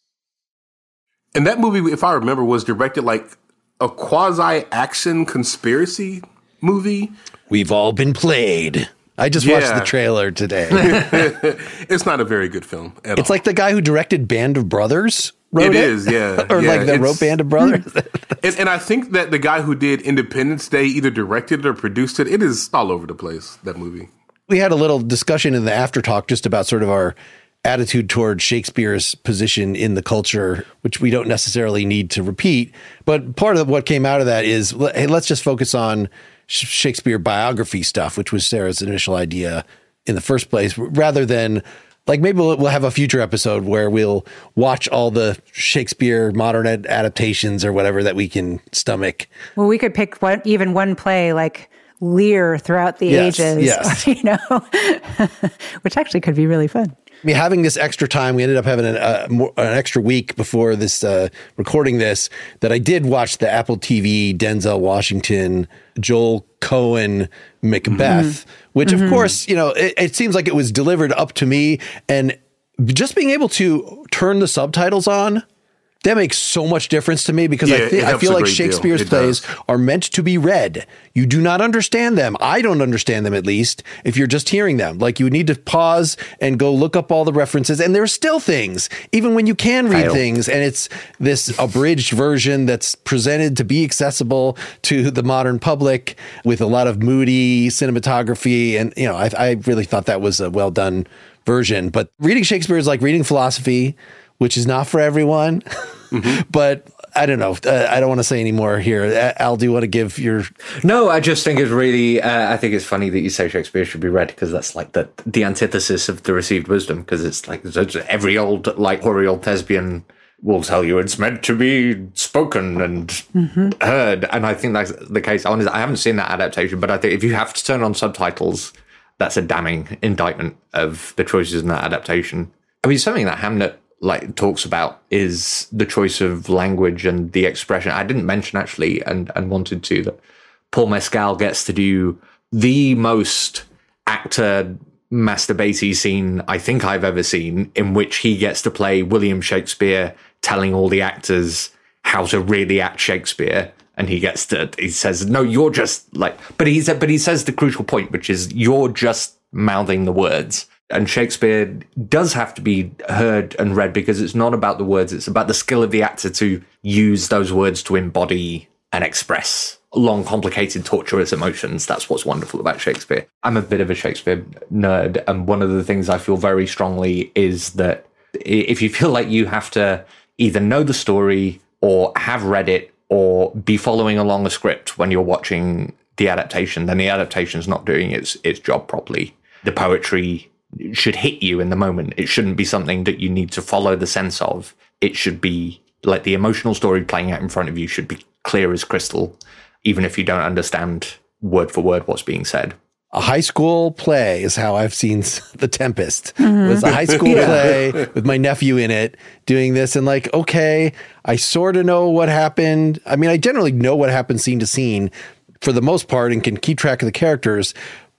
And that movie, if I remember, was directed like a quasi-action conspiracy movie. We've all been played. I just yeah. watched the trailer today. It's not a very good film at It's all. like the guy who directed Band of Brothers wrote it. It is, yeah. or yeah, like the wrote Band of Brothers. and, and I think that the guy who did Independence Day either directed it or produced it. It is all over the place, that movie. We had a little discussion in the after talk just about sort of our attitude toward Shakespeare's position in the culture, which we don't necessarily need to repeat. But part of what came out of that is, hey, let's just focus on Shakespeare biography stuff, which was Sarah's initial idea in the first place, rather than like maybe we'll, we'll have a future episode where we'll watch all the Shakespeare modern ad- adaptations or whatever that we can stomach. Well, we could pick one, even one play like Lear throughout the yes, ages, yes. you know, which actually could be really fun. I mean, having this extra time, we ended up having an, uh, more, an extra week before this uh, recording this, that I did watch the Apple T V Denzel Washington, Joel Cohen Macbeth, mm-hmm. which mm-hmm. of course, you know, it, it seems like it was delivered up to me, and just being able to turn the subtitles on, that makes so much difference to me because yeah, I, th- I feel like Shakespeare's plays does. are meant to be read. You do not understand them. I don't understand them, at least, if you're just hearing them. Like, you need to pause and go look up all the references. And there's still things, even when you can read things. And it's this abridged version that's presented to be accessible to the modern public with a lot of moody cinematography. And, you know, I, I really thought that was a well done version. But reading Shakespeare is like reading philosophy, which is not for everyone. Mm-hmm. But I don't know. Uh, I don't want to say any more here. Al, do you want to give your... No, I just think it's really... Uh, I think it's funny that you say Shakespeare should be read, because that's like the the antithesis of the received wisdom, because it's like every old, like, hoary old thespian will tell you it's meant to be spoken and mm-hmm. heard. And I think that's the case. Honestly, I haven't seen that adaptation, but I think if you have to turn on subtitles, that's a damning indictment of the choices in that adaptation. I mean, something that Hamnet like talks about is the choice of language and the expression. I didn't mention actually, and, and wanted to, that Paul Mescal gets to do the most actor masturbating scene I think I've ever seen, in which he gets to play William Shakespeare telling all the actors how to really act Shakespeare. And he gets to, he says, no, you're just like, but he's, but he says the crucial point, which is you're just mouthing the words. And Shakespeare does have to be heard and read, because it's not about the words. It's about the skill of the actor to use those words to embody and express long, complicated, torturous emotions. That's what's wonderful about Shakespeare. I'm a bit of a Shakespeare nerd. And one of the things I feel very strongly is that if you feel like you have to either know the story or have read it or be following along a script when you're watching the adaptation, then the adaptation's not doing its its job properly. The poetry should hit you in the moment. It shouldn't be something that you need to follow the sense of. It should be like the emotional story playing out in front of you should be clear as crystal, even if you don't understand word for word what's being said. A high school play is how I've seen The Tempest. Mm-hmm. It was a high school yeah. play with my nephew in it doing this. And like, okay, I sort of know what happened. I mean, I generally know what happened scene to scene for the most part and can keep track of the characters.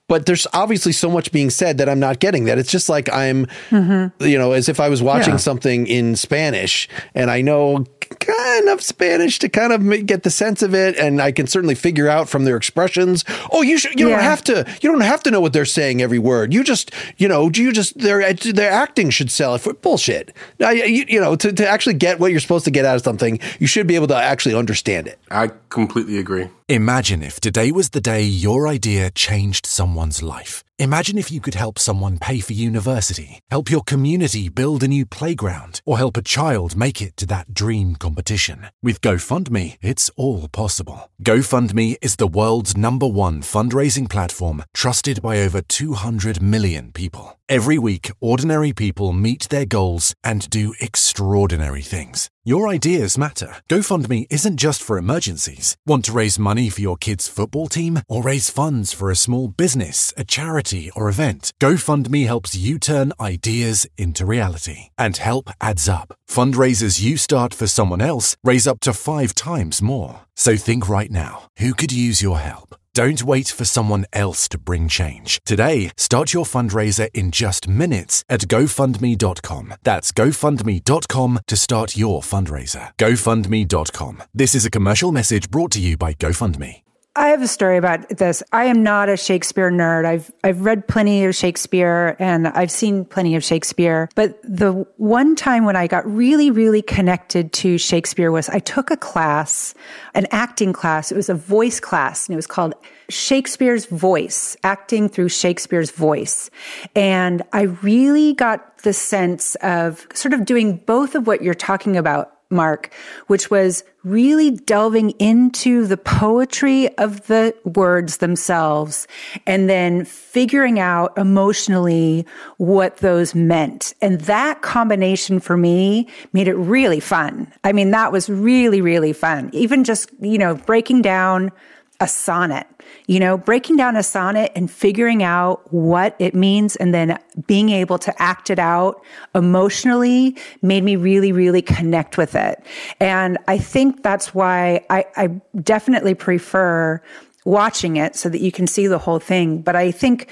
but there's obviously so much being said that I'm not getting that. It's just like I'm, mm-hmm. you know, as if I was watching yeah. something in Spanish and I know enough Spanish to kind of get the sense of it. And I can certainly figure out from their expressions. Oh, you should, you yeah. don't have to, you don't have to know what they're saying every word. You just, you know, you just, their, their acting should sell it for bullshit. Now, you, you know, to, to actually get what you're supposed to get out of something, you should be able to actually understand it. I completely agree. Imagine if today was the day your idea changed someone's life. Imagine if you could help someone pay for university, help your community build a new playground, or help a child make it to that dream competition. With GoFundMe, it's all possible. GoFundMe is the world's number one fundraising platform, trusted by over two hundred million people. Every week, ordinary people meet their goals and do extraordinary things. Your ideas matter. GoFundMe isn't just for emergencies. Want to raise money for your kid's football team or raise funds for a small business, a charity, or event? GoFundMe helps you turn ideas into reality. And help adds up. Fundraisers you start for someone else raise up to five times more. So think right now, who could use your help? Don't wait for someone else to bring change. Today, start your fundraiser in just minutes at GoFundMe dot com. That's GoFundMe dot com to start your fundraiser. GoFundMe dot com. This is a commercial message brought to you by GoFundMe. I have a story about this. I am not a Shakespeare nerd. I've I've read plenty of Shakespeare and I've seen plenty of Shakespeare. But the one time when I got really, really connected to Shakespeare was I took a class, an acting class. It was a voice class and it was called Shakespeare's Voice, acting through Shakespeare's voice. And I really got the sense of sort of doing both of what you're talking about, Mark, which was really delving into the poetry of the words themselves and then figuring out emotionally what those meant. And that combination for me made it really fun. I mean, that was really, really fun. Even just, you know, breaking down a sonnet, you know, breaking down a sonnet and figuring out what it means and then being able to act it out emotionally made me really, really connect with it. And I think that's why I, I definitely prefer watching it so that you can see the whole thing. But I think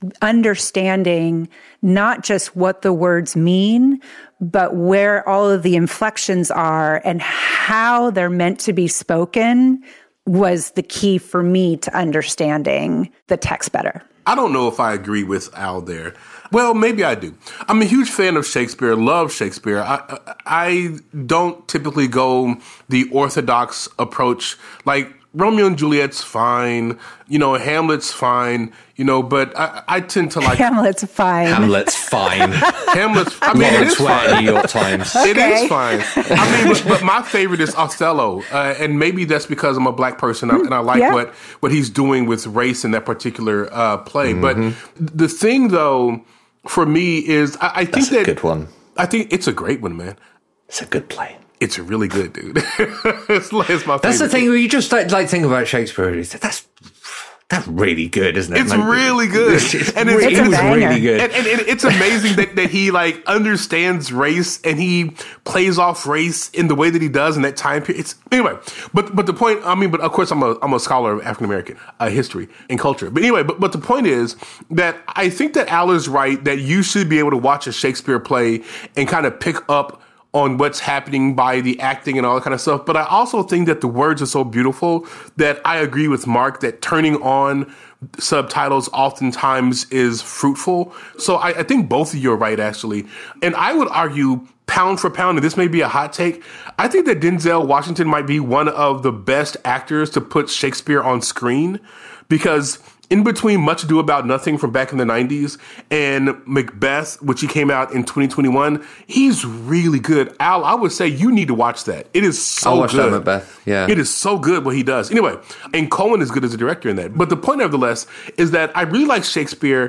understanding not just what the words mean, but where all of the inflections are and how they're meant to be spoken was the key for me to understanding the text better. I don't know if I agree with Al there. Well, maybe I do. I'm a huge fan of Shakespeare, love Shakespeare. I, I don't typically go the orthodox approach. Like, Romeo and Juliet's fine, you know, Hamlet's fine, you know, but I, I tend to like... Hamlet's fine. Hamlet's fine. Hamlet's, I mean, it is fine. New York Times. Okay. It is fine. I mean, but, but my favorite is Othello, uh, and maybe that's because I'm a black person and I like yeah. what, what he's doing with race in that particular uh, play. Mm-hmm. But the thing, though, for me is I, I think that's that... That's a good one. I think it's a great one, man. It's a good play. It's really good, dude. it's, it's my That's the thing where you just like, like think about Shakespeare. That's that's really good, isn't it? It's man? really good, It's, and it's, it's, it's really good. And, and, and it's amazing that, that he like understands race and he plays off race in the way that he does in that time period. It's anyway, but but the point. I mean, but of course, I'm a I'm a scholar of African American uh, history and culture. But anyway, but but the point is that I think that Al is right that you should be able to watch a Shakespeare play and kind of pick up on what's happening by the acting and all that kind of stuff. But I also think that the words are so beautiful that I agree with Mark that turning on subtitles oftentimes is fruitful. So I, I think both of you are right, actually. And I would argue pound for pound, and this may be a hot take, I think that Denzel Washington might be one of the best actors to put Shakespeare on screen, because in between Much Ado About Nothing from back in the nineties and Macbeth, which he came out in twenty twenty-one, he's really good. Al, I would say you need to watch that. It is so I'll watch good. that Macbeth, yeah. It is so good what he does. Anyway, and Cohen is good as a director in that. But the point, nevertheless, is that I really like Shakespeare.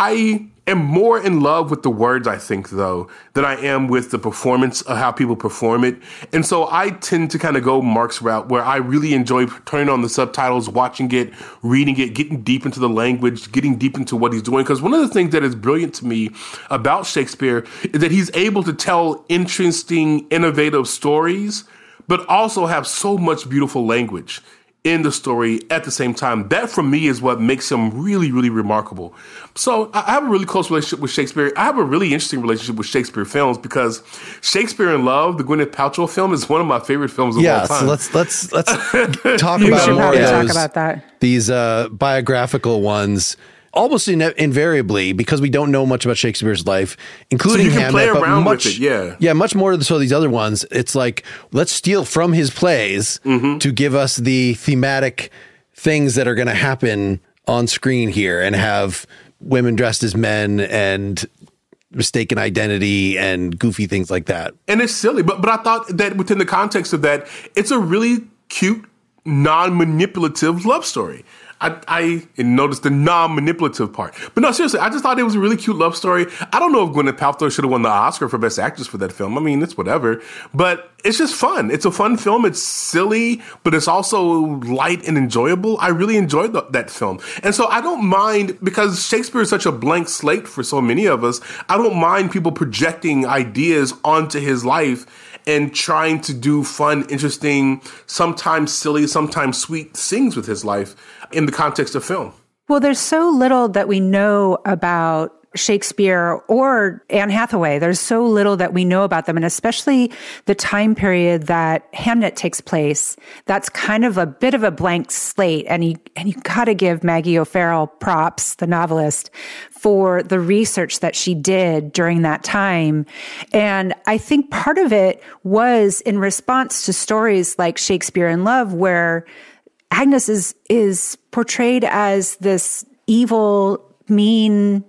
I am more in love with the words, I think, though, than I am with the performance of how people perform it. And so I tend to kind of go Mark's route, where I really enjoy turning on the subtitles, watching it, reading it, getting deep into the language, getting deep into what he's doing. Because one of the things that is brilliant to me about Shakespeare is that he's able to tell interesting, innovative stories, but also have so much beautiful language in the story at the same time. That, for me, is what makes him really, really remarkable. So I have a really close relationship with Shakespeare. I have a really interesting relationship with Shakespeare films because Shakespeare in Love, the Gwyneth Paltrow film, is one of my favorite films of yeah, all time. So let's let's let's talk We about should more of probably those. talk about that. These uh, biographical ones. Almost in, invariably, because we don't know much about Shakespeare's life, including so you can Hamlet, play around but much, with it, yeah, yeah, much more than so these other ones. It's like let's steal from his plays mm-hmm. to give us the thematic things that are going to happen on screen here, and have women dressed as men and mistaken identity and goofy things like that. And it's silly, but but I thought that within the context of that, it's a really cute, non-manipulative love story. I, I noticed the non-manipulative part. But no, seriously, I just thought it was a really cute love story. I don't know if Gwyneth Paltrow should have won the Oscar for Best Actress for that film. I mean, it's whatever. But it's just fun. It's a fun film. It's silly, but it's also light and enjoyable. I really enjoyed the, that film. And so I don't mind, because Shakespeare is such a blank slate for so many of us, I don't mind people projecting ideas onto his life and trying to do fun, interesting, sometimes silly, sometimes sweet things with his life in the context of film. Well, there's so little that we know about Shakespeare or Anne Hathaway. There's so little that we know about them, and especially the time period that Hamnet takes place. That's kind of a bit of a blank slate, and you and you got to give Maggie O'Farrell props, the novelist, for the research that she did during that time. And I think part of it was in response to stories like Shakespeare in Love, where Agnes is is portrayed as this evil, mean,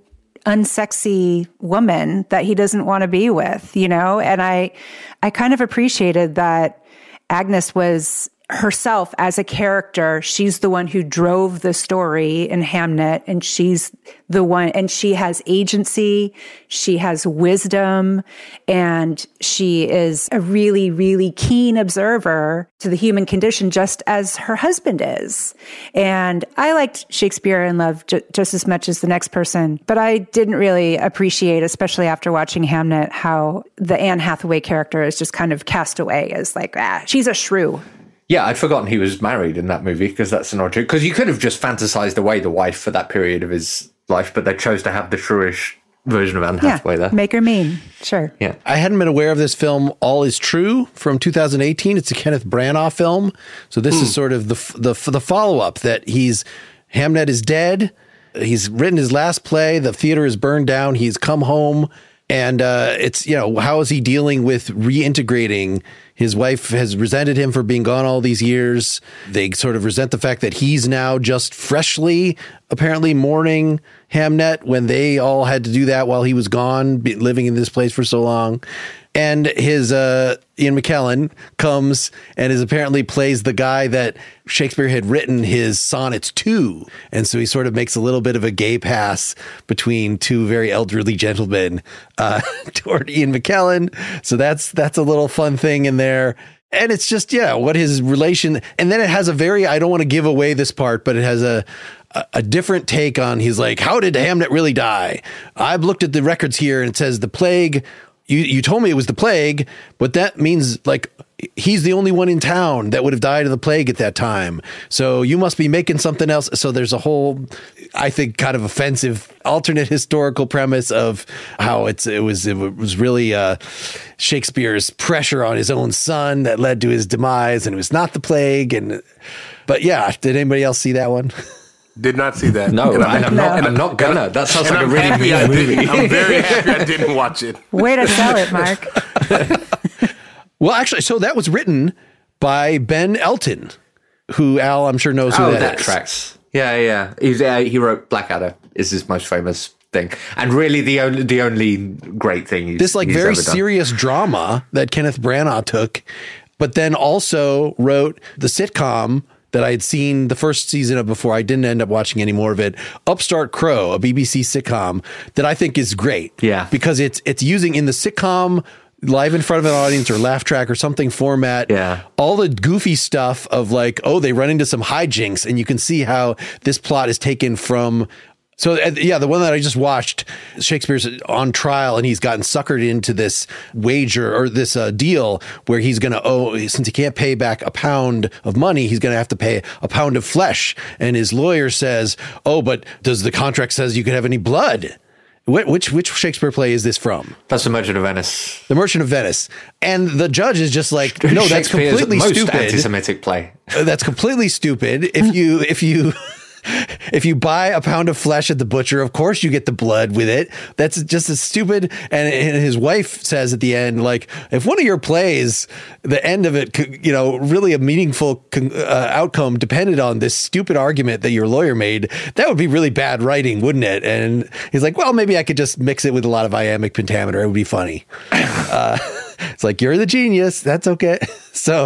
unsexy woman that he doesn't want to be with, you know? And I, I kind of appreciated that Agnes was herself as a character. She's the one who drove the story in Hamnet, and she's the one, and she has agency, she has wisdom, and she is a really, really keen observer to the human condition, just as her husband is. And I liked Shakespeare in Love j- just as much as the next person, but I didn't really appreciate, especially after watching Hamnet, how the Anne Hathaway character is just kind of cast away as like, ah, she's a shrew. Yeah, I'd forgotten he was married in that movie, because that's an odd trick. Because you could have just fantasized away the wife for that period of his life, but they chose to have the shrewish version of Anne Hathaway yeah, there. Make her mean. Sure. Yeah. I hadn't been aware of this film, All Is True, from two thousand eighteen. It's a Kenneth Branagh film. So this mm. is sort of the, the, the follow-up that he's, Hamnet is dead. He's written his last play. The theater is burned down. He's come home. And uh, it's, you know, how is he dealing with reintegrating? His wife has resented him for being gone all these years. They sort of resent the fact that he's now just freshly, apparently, mourning Hamnet when they all had to do that while he was gone, be, living in this place for so long. And his uh, Ian McKellen comes and is apparently plays the guy that Shakespeare had written his sonnets to. And so he sort of makes a little bit of a gay pass between two very elderly gentlemen uh, toward Ian McKellen. So that's that's a little fun thing in there. And it's just, yeah, what his relation. And then it has a very, I don't want to give away this part, but it has a a, a different take on, he's like, how did Hamnet really die? I've looked at the records here and it says the plague. You you told me it was the plague, but that means like he's the only one in town that would have died of the plague at that time. So you must be making something else. So there's a whole, I think, kind of offensive alternate historical premise of how it's it was it was really uh, Shakespeare's pressure on his own son that led to his demise, and it was not the plague. And but yeah, did anybody else see that one? Did not see that. No, and I'm, and I'm not. And I'm not gonna. That sounds like I'm a really mean movie. I'm very happy I didn't watch it. Way to sell it, Mark. Well, actually, so that was written by Ben Elton, who Al, I'm sure knows who oh, that, that is. tracks. Yeah, yeah. He's, uh, he wrote Blackadder. Is his most famous thing, and really the only the only great thing. He's, this like he's very ever done. serious drama that Kenneth Branagh took, but then also wrote the sitcom that I had seen the first season of before I didn't end up watching any more of it, Upstart Crow, a B B C sitcom that I think is great. Yeah. Because it's it's using in the sitcom live in front of an audience or laugh track or something format, yeah, all the goofy stuff of like, oh, they run into some hijinks, and you can see how this plot is taken from So, uh, yeah, the one that I just watched, Shakespeare's on trial and he's gotten suckered into this wager or this uh, deal where he's going to owe, since he can't pay back a pound of money, he's going to have to pay a pound of flesh. And his lawyer says, oh, but does the contract says you could have any blood? Wh- Which which Shakespeare play is this from? That's The Merchant of Venice. The Merchant of Venice. And the judge is just like, no, that's Shakespeare's completely most stupid. anti-Semitic play. That's completely stupid. If you if you if you buy a pound of flesh at the butcher, of course you get the blood with it. That's just as stupid. And, and his wife says at the end, like, if one of your plays, the end of it, you know, really a meaningful uh, outcome depended on this stupid argument that your lawyer made, that would be really bad writing, wouldn't it? And he's like, well, maybe I could just mix it with a lot of iambic pentameter. It would be funny. Uh, it's like, you're the genius. That's okay. So.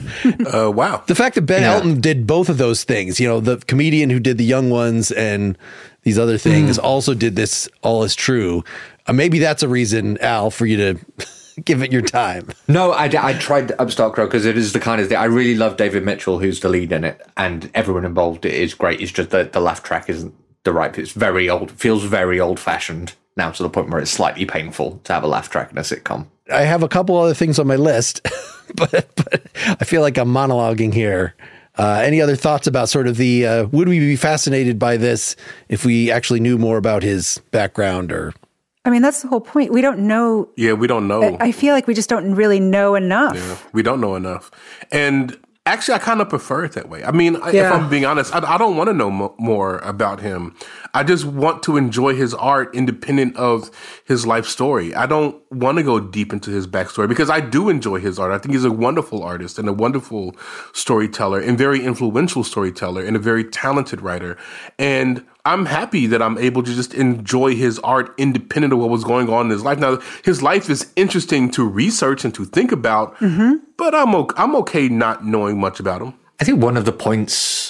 Uh, wow. The fact that Ben Yeah. Elton did both of those things, you know, the comedian who did The Young Ones and these other things Mm. also did this All Is True. Uh, maybe that's a reason, Al, for you to give it your time. No, I, I tried Upstart Crow because it is the kind of thing. I really love David Mitchell, who's the lead in it, and everyone involved is great. It's just that the laugh track isn't the right. It's very old, feels very old fashioned now to the point where it's slightly painful to have a laugh track in a sitcom. I have a couple other things on my list, but, but I feel like I'm monologuing here. Uh, any other thoughts about sort of the, uh, would we be fascinated by this if we actually knew more about his background or... I mean, that's the whole point. We don't know. Yeah, we don't know. I I feel like we just don't really know enough. Yeah, we don't know enough. And actually, I kind of prefer it that way. I mean, I if Yeah. I'm being honest, I, I don't want to know mo- more about him. I just want to enjoy his art independent of his life story. I don't want to go deep into his backstory because I do enjoy his art. I think he's a wonderful artist and a wonderful storyteller and very influential storyteller and a very talented writer. And I'm happy that I'm able to just enjoy his art independent of what was going on in his life. Now, his life is interesting to research and to think about, mm-hmm. but I'm okay, I'm okay not knowing much about him. I think one of the points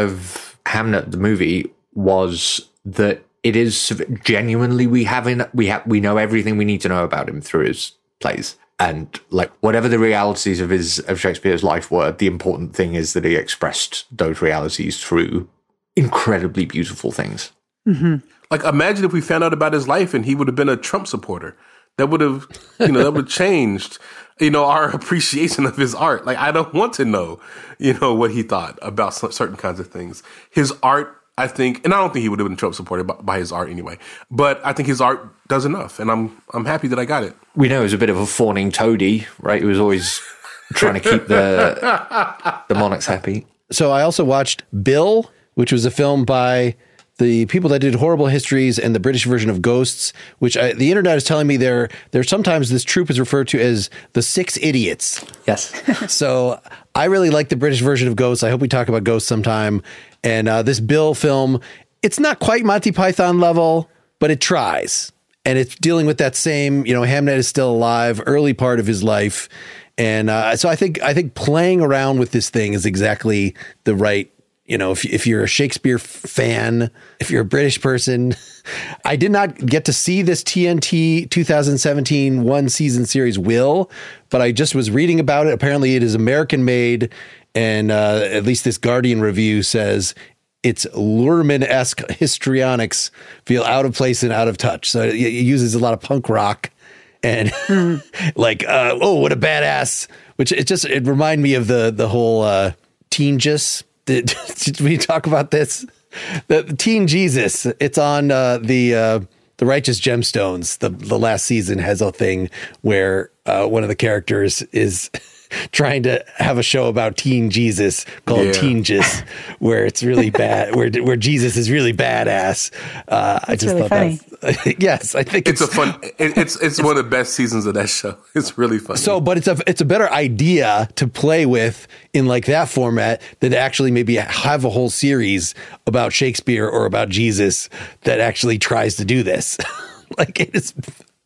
of Hamnet, the movie, was that it is genuinely we have in, we have we know everything we need to know about him through his plays, and like whatever the realities of his of Shakespeare's life were, the important thing is that he expressed those realities through incredibly beautiful things. Mm-hmm. Like, imagine if we found out about his life and he would have been a Trump supporter. That would have, you know, that would have changed, you know, our appreciation of his art. Like, I don't want to know, you know, what he thought about certain kinds of things. His art, I think, and I don't think he would have been Trump supported by, by his art anyway, but I think his art does enough, and I'm I'm happy that I got it. We know he was a bit of a fawning toady, right? He was always trying to keep the the monarchs happy. So I also watched Bill, which was a film by the people that did Horrible Histories and the British version of Ghosts, which I, the internet is telling me they're, they're sometimes this troupe is referred to as the Six Idiots. Yes. So I really like the British version of Ghosts. I hope we talk about Ghosts sometime. And uh, this Bill film, it's not quite Monty Python level, but it tries. And it's dealing with that same, you know, Hamnet is still alive, early part of his life. And uh, so I think I think playing around with this thing is exactly the right, you know, if, if you're a Shakespeare fan, if you're a British person. I did not get to see this T N T twenty seventeen one season series Will, but I just was reading about it. Apparently it is American made. And uh, at least this Guardian review says its Luhrmann-esque histrionics feel out of place and out of touch. So it, it uses a lot of punk rock and mm. like, uh, oh, what a badass, which it just, it reminded me of the, the whole uh, Teen Jesus. Did, did we talk about this? The, the Teen Jesus. It's on uh, the uh, the Righteous Gemstones. The the last season has a thing where uh, one of the characters is trying to have a show about Teen Jesus called yeah. Teen Jesus, where it's really bad, where where Jesus is really badass. Uh, I just really thought funny. That, yes, I think it's, it's a fun. It, it's it's one of the best seasons of that show. It's really funny. So, but it's a it's a better idea to play with in like that format than to actually maybe have a whole series about Shakespeare or about Jesus that actually tries to do this. Like it is.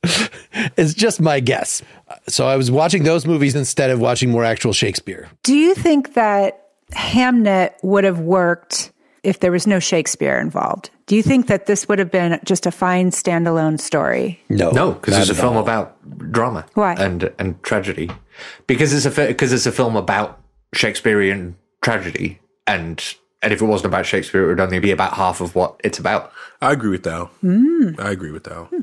It's just my guess. So I was watching those movies instead of watching more actual Shakespeare. Do you think that Hamnet would have worked if there was no Shakespeare involved? Do you think that this would have been just a fine standalone story? No, no, because it's a film all. about drama. Why? and and tragedy. Because it's a because it's a film about Shakespearean tragedy and And if it wasn't about Shakespeare, it would only be about half of what it's about. I agree with that. Mm. I agree with that.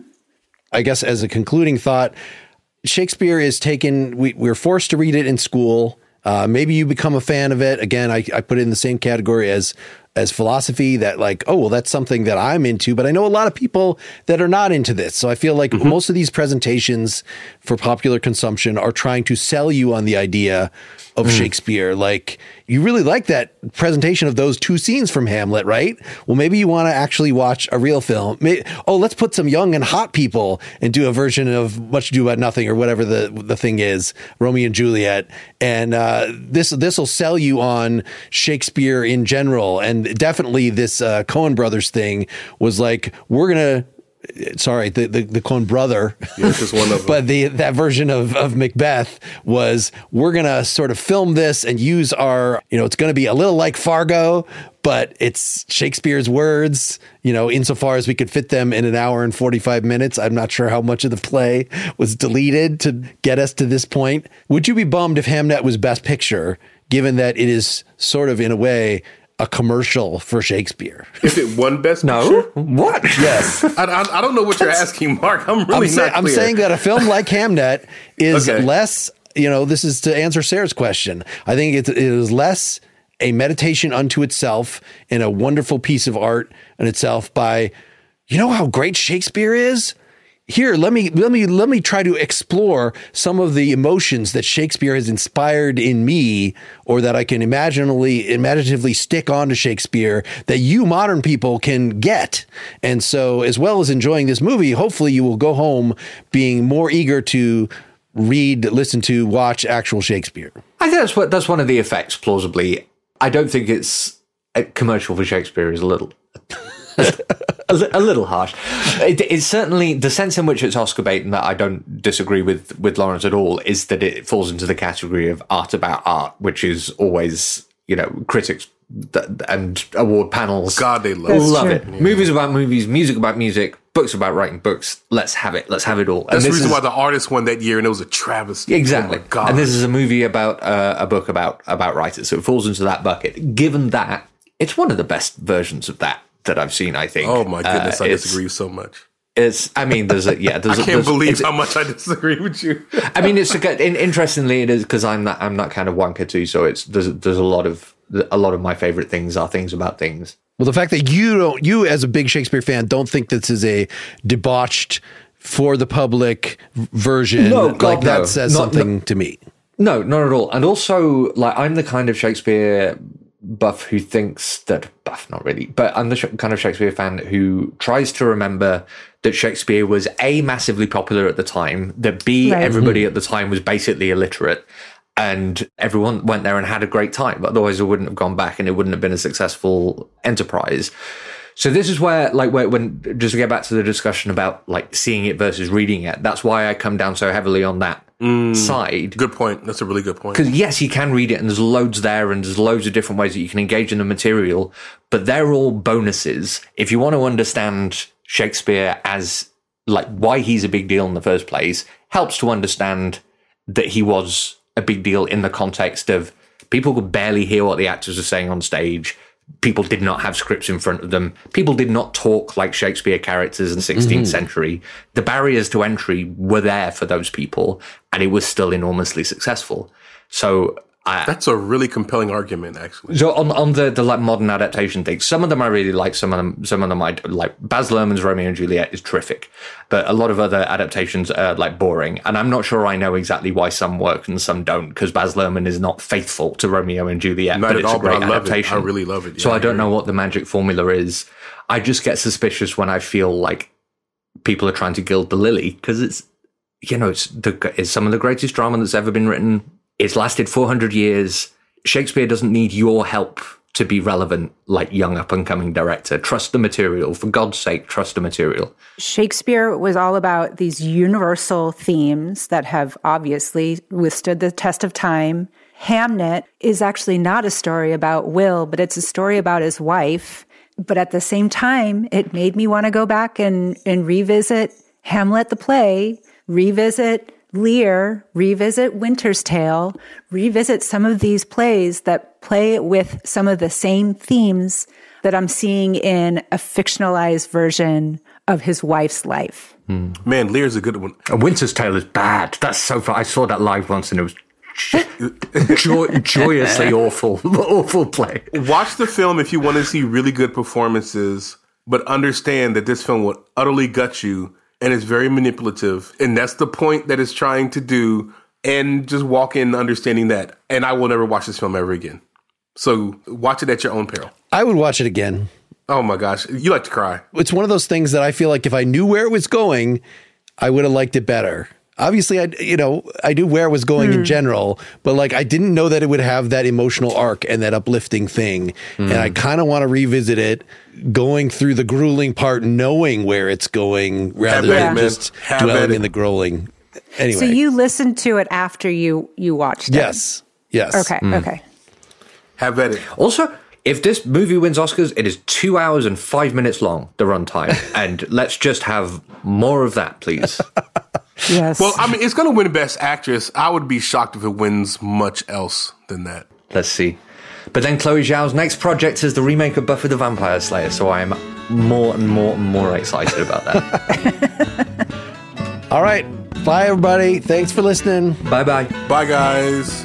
I guess as a concluding thought, Shakespeare is taken, we, we're forced to read it in school. Uh, maybe you become a fan of it. Again, I, I put it in the same category as as philosophy, that like, oh, well, that's something that I'm into. But I know a lot of people that are not into this. So I feel like mm-hmm. most of these presentations for popular consumption are trying to sell you on the idea of mm. Shakespeare. Like, you really like that presentation of those two scenes from Hamlet, right? Well, maybe you want to actually watch a real film. Maybe, oh, let's put some young and hot people and do a version of Much Ado About Nothing, or whatever the, the thing is, Romeo and Juliet. And uh, this this will sell you on Shakespeare in general. And definitely this uh, Coen Brothers thing was like, we're going to, Sorry, the, the, the Coen brother, yeah, just one of them. But the that version of, of Macbeth was, we're going to sort of film this and use our, you know, it's going to be a little like Fargo, but it's Shakespeare's words, you know, insofar as we could fit them in an hour and forty-five minutes. I'm not sure how much of the play was deleted to get us to this point. Would you be bummed if Hamnet was Best Picture, given that it is sort of, in a way, a commercial for Shakespeare? If it won Best no? Picture? What? Yes. I, I, I don't know what you're asking, Mark. I'm really I'm, not say, clear. I'm saying that a film like Hamnet is Okay. less, you know, this is to answer Sarah's question. I think it, it is less a meditation unto itself and a wonderful piece of art in itself by, you know how great Shakespeare is? Here, let me let me let me try to explore some of the emotions that Shakespeare has inspired in me, or that I can imaginatively imaginatively stick onto Shakespeare, that you modern people can get. And so, as well as enjoying this movie, hopefully you will go home being more eager to read, listen to, watch actual Shakespeare. I think that's what that's one of the effects, plausibly. I don't think it's a commercial for Shakespeare is a little a, li- a little harsh. It, it's certainly the sense in which it's Oscar bait, and that I don't disagree with with Lawrence at all, is that it falls into the category of art about art, which is always, you know, critics th- and award panels. God, they love, love it. Yeah. Movies about movies, music about music, books about writing books. Let's have it. Let's have it all. That's and the reason is, why the artist won that year, and it was a travesty. Exactly. Oh my God. And this is a movie about uh, a book about about writers, so it falls into that bucket. Given that, it's one of the best versions of that that I've seen, I think. Oh my goodness, uh, I disagree so much. It's, I mean, there's a, yeah, there's I a, can't there's, believe how much I disagree with you. I mean, it's a, in, interestingly, it is, because I'm that, I'm that kind of wanker too. So it's, there's, there's a lot of, a lot of my favorite things are things about things. Well, the fact that you don't, you as a big Shakespeare fan, don't think this is a debauched for the public version, No, like God, that no. says Not- something no. to me. No, not at all. And also, like, I'm the kind of Shakespeare buff who thinks that, buff, not really, but I'm the sh- kind of Shakespeare fan who tries to remember that Shakespeare was A, massively popular at the time, that B, Right. everybody at the time was basically illiterate, and everyone went there and had a great time. Otherwise, it wouldn't have gone back and it wouldn't have been a successful enterprise. So this is where, like, where, when, just to get back to the discussion about, like, seeing it versus reading it, that's why I come down so heavily on that Mm, side. Good point. That's a really good point. Because yes, you can read it, and there's loads there, and there's loads of different ways that you can engage in the material, but they're all bonuses. If you want to understand Shakespeare as, like, why he's a big deal in the first place, helps to understand that he was a big deal in the context of people could barely hear what the actors are saying on stage. People did not have scripts in front of them. People did not talk like Shakespeare characters in the sixteenth mm-hmm. century. The barriers to entry were there for those people, and it was still enormously successful. So I, that's a really compelling argument, actually. So on on the, the like modern adaptation things, some of them I really like. Some of them, some of them I like. Baz Luhrmann's Romeo and Juliet is terrific, but a lot of other adaptations are like boring. And I'm not sure I know exactly why some work and some don't, because Baz Luhrmann is not faithful to Romeo and Juliet. Not but at it's all, a great but I love adaptation. it. I really love it. Yeah, so I I don't agree. know what the magic formula is. I just get suspicious when I feel like people are trying to gild the lily, because it's, you know, it's the it's some of the greatest drama that's ever been written. It's lasted four hundred years. Shakespeare doesn't need your help to be relevant, like young up-and-coming director. Trust the material. For God's sake, trust the material. Shakespeare was all about these universal themes that have obviously withstood the test of time. Hamnet is actually not a story about Will, but it's a story about his wife. But at the same time, it made me want to go back and, and revisit Hamlet the play, revisit Lear, revisit Winter's Tale, revisit some of these plays that play with some of the same themes that I'm seeing in a fictionalized version of his wife's life. Mm. Man, Lear's a good one. A Winter's Tale is bad. That's so far. I saw that live once and it was joy- joyously awful, awful play. Watch the film if you want to see really good performances, but understand that this film will utterly gut you and it's very manipulative. And that's the point that it's trying to do. And just walk in understanding that. And I will never watch this film ever again. So watch it at your own peril. I would watch it again. Oh my gosh. You like to cry. It's one of those things that I feel like if I knew where it was going, I would have liked it better. Obviously, I, you know, I knew where it was going mm. in general, but like I didn't know that it would have that emotional arc and that uplifting thing. Mm. And I kind of want to revisit it, going through the grueling part, knowing where it's going rather than it, just Have dwelling it. in the grueling. Anyway. So you listened to it after you, you watched it? Yes. Yes. Okay. Mm. Okay. Have at it. Also, if this movie wins Oscars, it is two hours and five minutes long, the runtime. And let's just have more of that, please. Yes. Well, I mean, it's going to win Best Actress. I would be shocked if it wins much else than that. Let's see. But then Chloe Zhao's next project is the remake of Buffy the Vampire Slayer, so I am more and more and more excited about that. All right. Bye, everybody. Thanks for listening. Bye-bye. Bye, guys.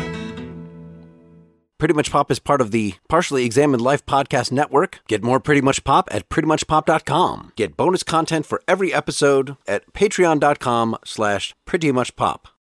Pretty Much Pop is part of the Partially Examined Life podcast network. Get more Pretty Much Pop at pretty much pop dot com. Get bonus content for every episode at patreon dot com slash pretty much pop.